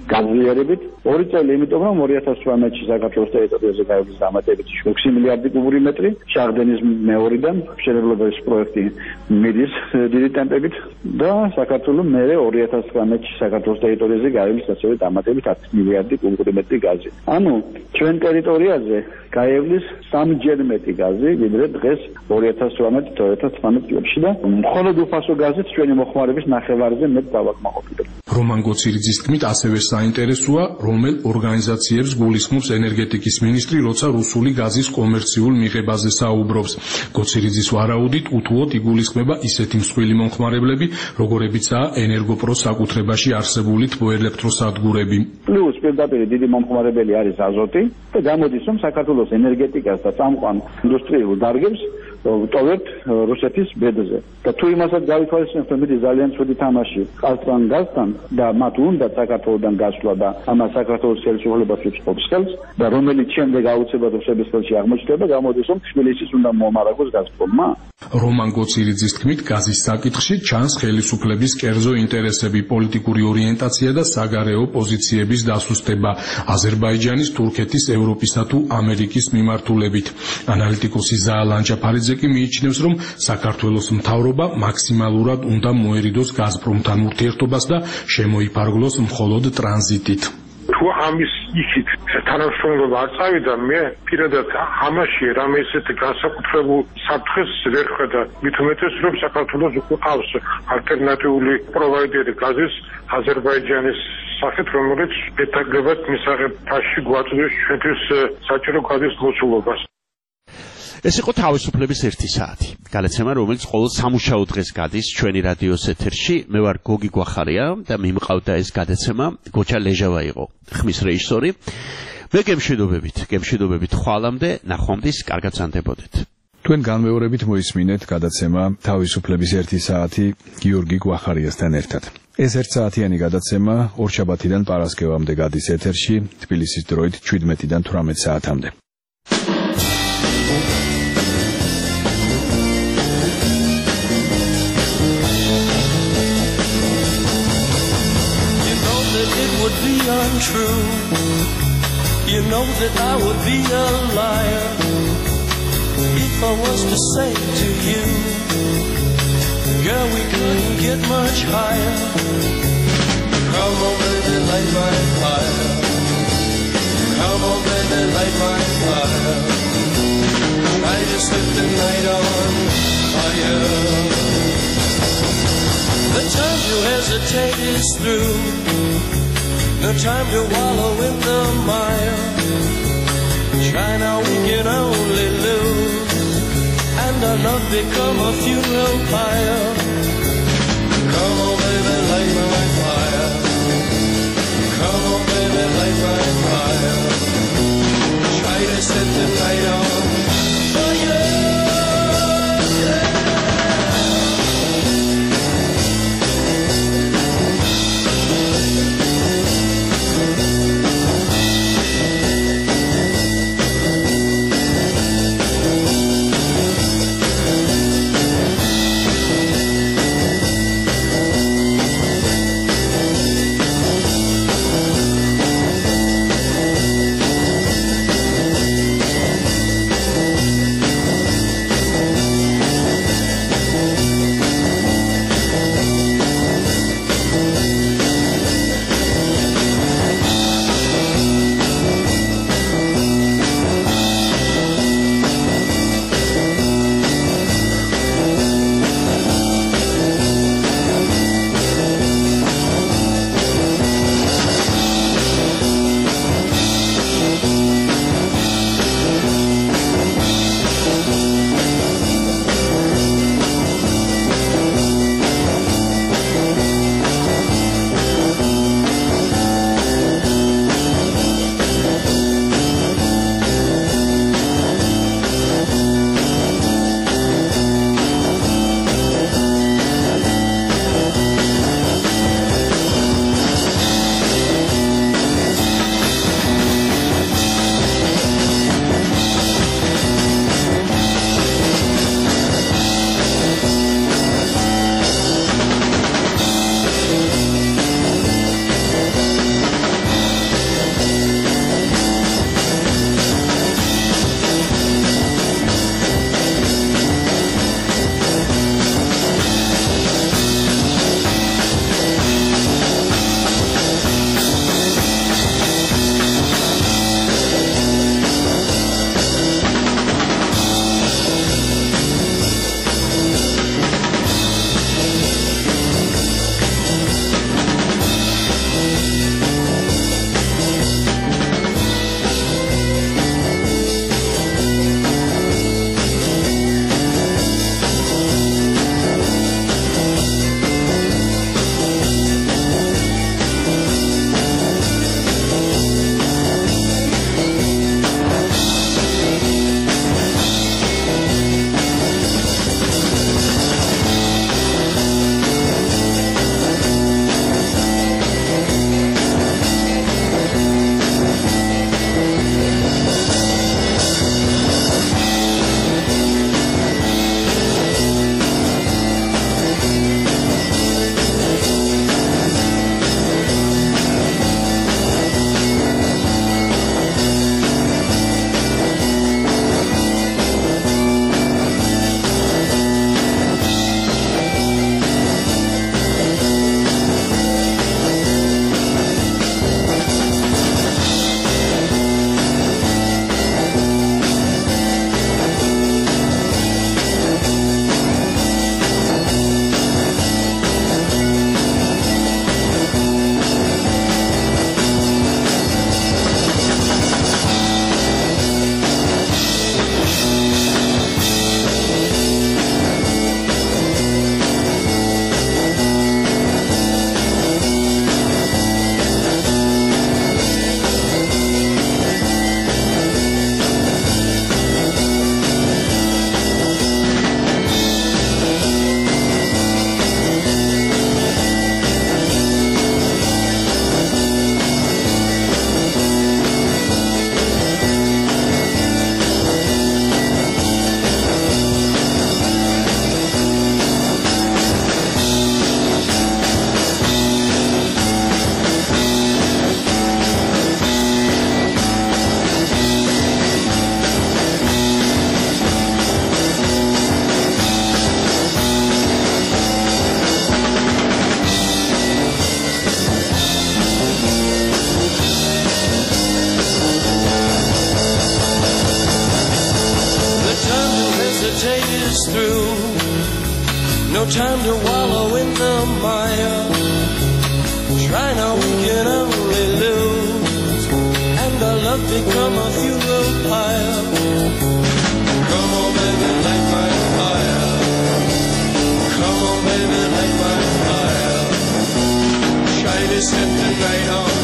გაზიარებით 2 წელი, იმიტომ რომ 2018-ში საქართველოს ტერიტორიაზე გაივლის დამატებითი 6 მილიარდი კუბური მეტრი, შახდენის მეორიდან მშენებლობის პროექტი მიდის დიდი ტემპებით და საქართველოს მერე 2019-ში საქართველოს ტერიტორიაზე გაივლის ასევე დამატებით 10 მილიარდი კუბური მეტრი გაზი. ანუ ჩვენ ტერიტორიაზე გაივლის 3-ჯერ მეტი გაზი, ვიდრე დღეს 2018-2019 წლებში და მხოლოდ უფასო გაზით ჩვენი მოხმარების ნახევარზე მეტ დავაკმაყოფილებ. რომან გოცირიძის თქმით, ასევე საინტერესოა, რომელ ორგანიზაციებს გულისხმობს ენერგეტიკის მინისტრი, როცა რუსული გაზის კომერციულ მიღებაზე საუბრობს. გოცირიძის ვარაუდით, უთუოდ იგულისხმება ისეთი მსხვილი მომხმარებლები, როგორებიცაა ენერგოპროს საკუთრებაში არსებული თბოელექტროსადგურები. პლუს პირდაპირ დიდი მომხმარებელი არის აზოტი და გამოდის, რომ საქართველოს ენერგეტიკას და წამყვან ინდუსტრიულ დარგებს ტოვებთ რუსეთის ბედზე. და თუ იმასაც გავითვალისწინებთ, რომ მიდის ძალიან ცუდი თამაში ყაზთან გაზთან და მათ უნდა საქართველოსდან გასვლა და ამას საქართველოს ხელისუფლებას უწყობს ხელს და რომელიც შემდეგ აუცილებლად რუსების ხელში აღმოჩნდება, გამოდის, რომ თბილისის უნდა მოამარაგოს გაზპრომმა. რომან გოცირიძის თქმით, გაზის საკითხში ჩანს ხელისუფლების კერძო ინტერესები, პოლიტიკური ორიენტაცია და საგარეო პოზიციების დასუსტება აზერბაიჯანის, თურქეთის, ევროპისა თუ ამერიკის მიმართულებით. ანალიტიკოსი ზაალ ანჯაფარიძე კი მიიჩნევს, რომ საქართველოს მთავრობა მაქსიმალურად უნდა მოერიდოს გაზპრომთან ურთიერთობას და შემოიფარგლოს მხოლოდ ტრანზიტით. თუ ამის იქით თანამშრომლობა არ წავიდა, მე პირადად ამაში რამე ისეთი განსაკუთრებულ საფრთხეს ვერ ხედა. მით უმეტეს, რომ საქართველოს უკვე ყავს ალტერნატიული პროვაიდერი გაზის აზერბაიჯანის სახით, რომელიც ეთაგებად მისაღებ ფასში გვაწვდის ჩვენთვის საჭირო გაზის მოცულობას. ეს იყო თავისუფლების 1 საათი. გადაცემა, რომელიც ყოველ სამუშაო დღეს გადის ჩვენი რადიოს ეთერში. მე ვარ გოგი გვახარია და მიმყავდა ეს გადაცემა გოჩა ლეჟავა იყო ხმის რეჟისორი. მე გემშვიდობებით ხვალამდე, ნახვამდის, კარგად ზანდებოდეთ. თქვენ განმეორებით მოისმინეთ გადაცემა თავისუფლების 1 საათი გიორგი გვახარიასთან ერთად. ეს 1 საათიანი გადაცემა ორშაბათიდან პარასკევამდე გადის ეთერში, თბილისის დროით 17-დან 18 საათამდე. Untrue. You know that I would be a liar if I was to say to you, girl, we couldn't get much higher. Come on, baby, light my fire. Come on, baby, light my fire. I just set the night on fire. The time to hesitate is through. No time to wallow in the mire. Try now, we can only lose, and our love become a funeral pyre. Come on, baby, light my fire. Come on, baby, light my fire. Try to set the night on fire. no time to wallow in the mire. Try now, we can only lose, and our love become a funeral pyre. Come on, baby, light my fire. Come on, baby, light my fire. Try to set the night on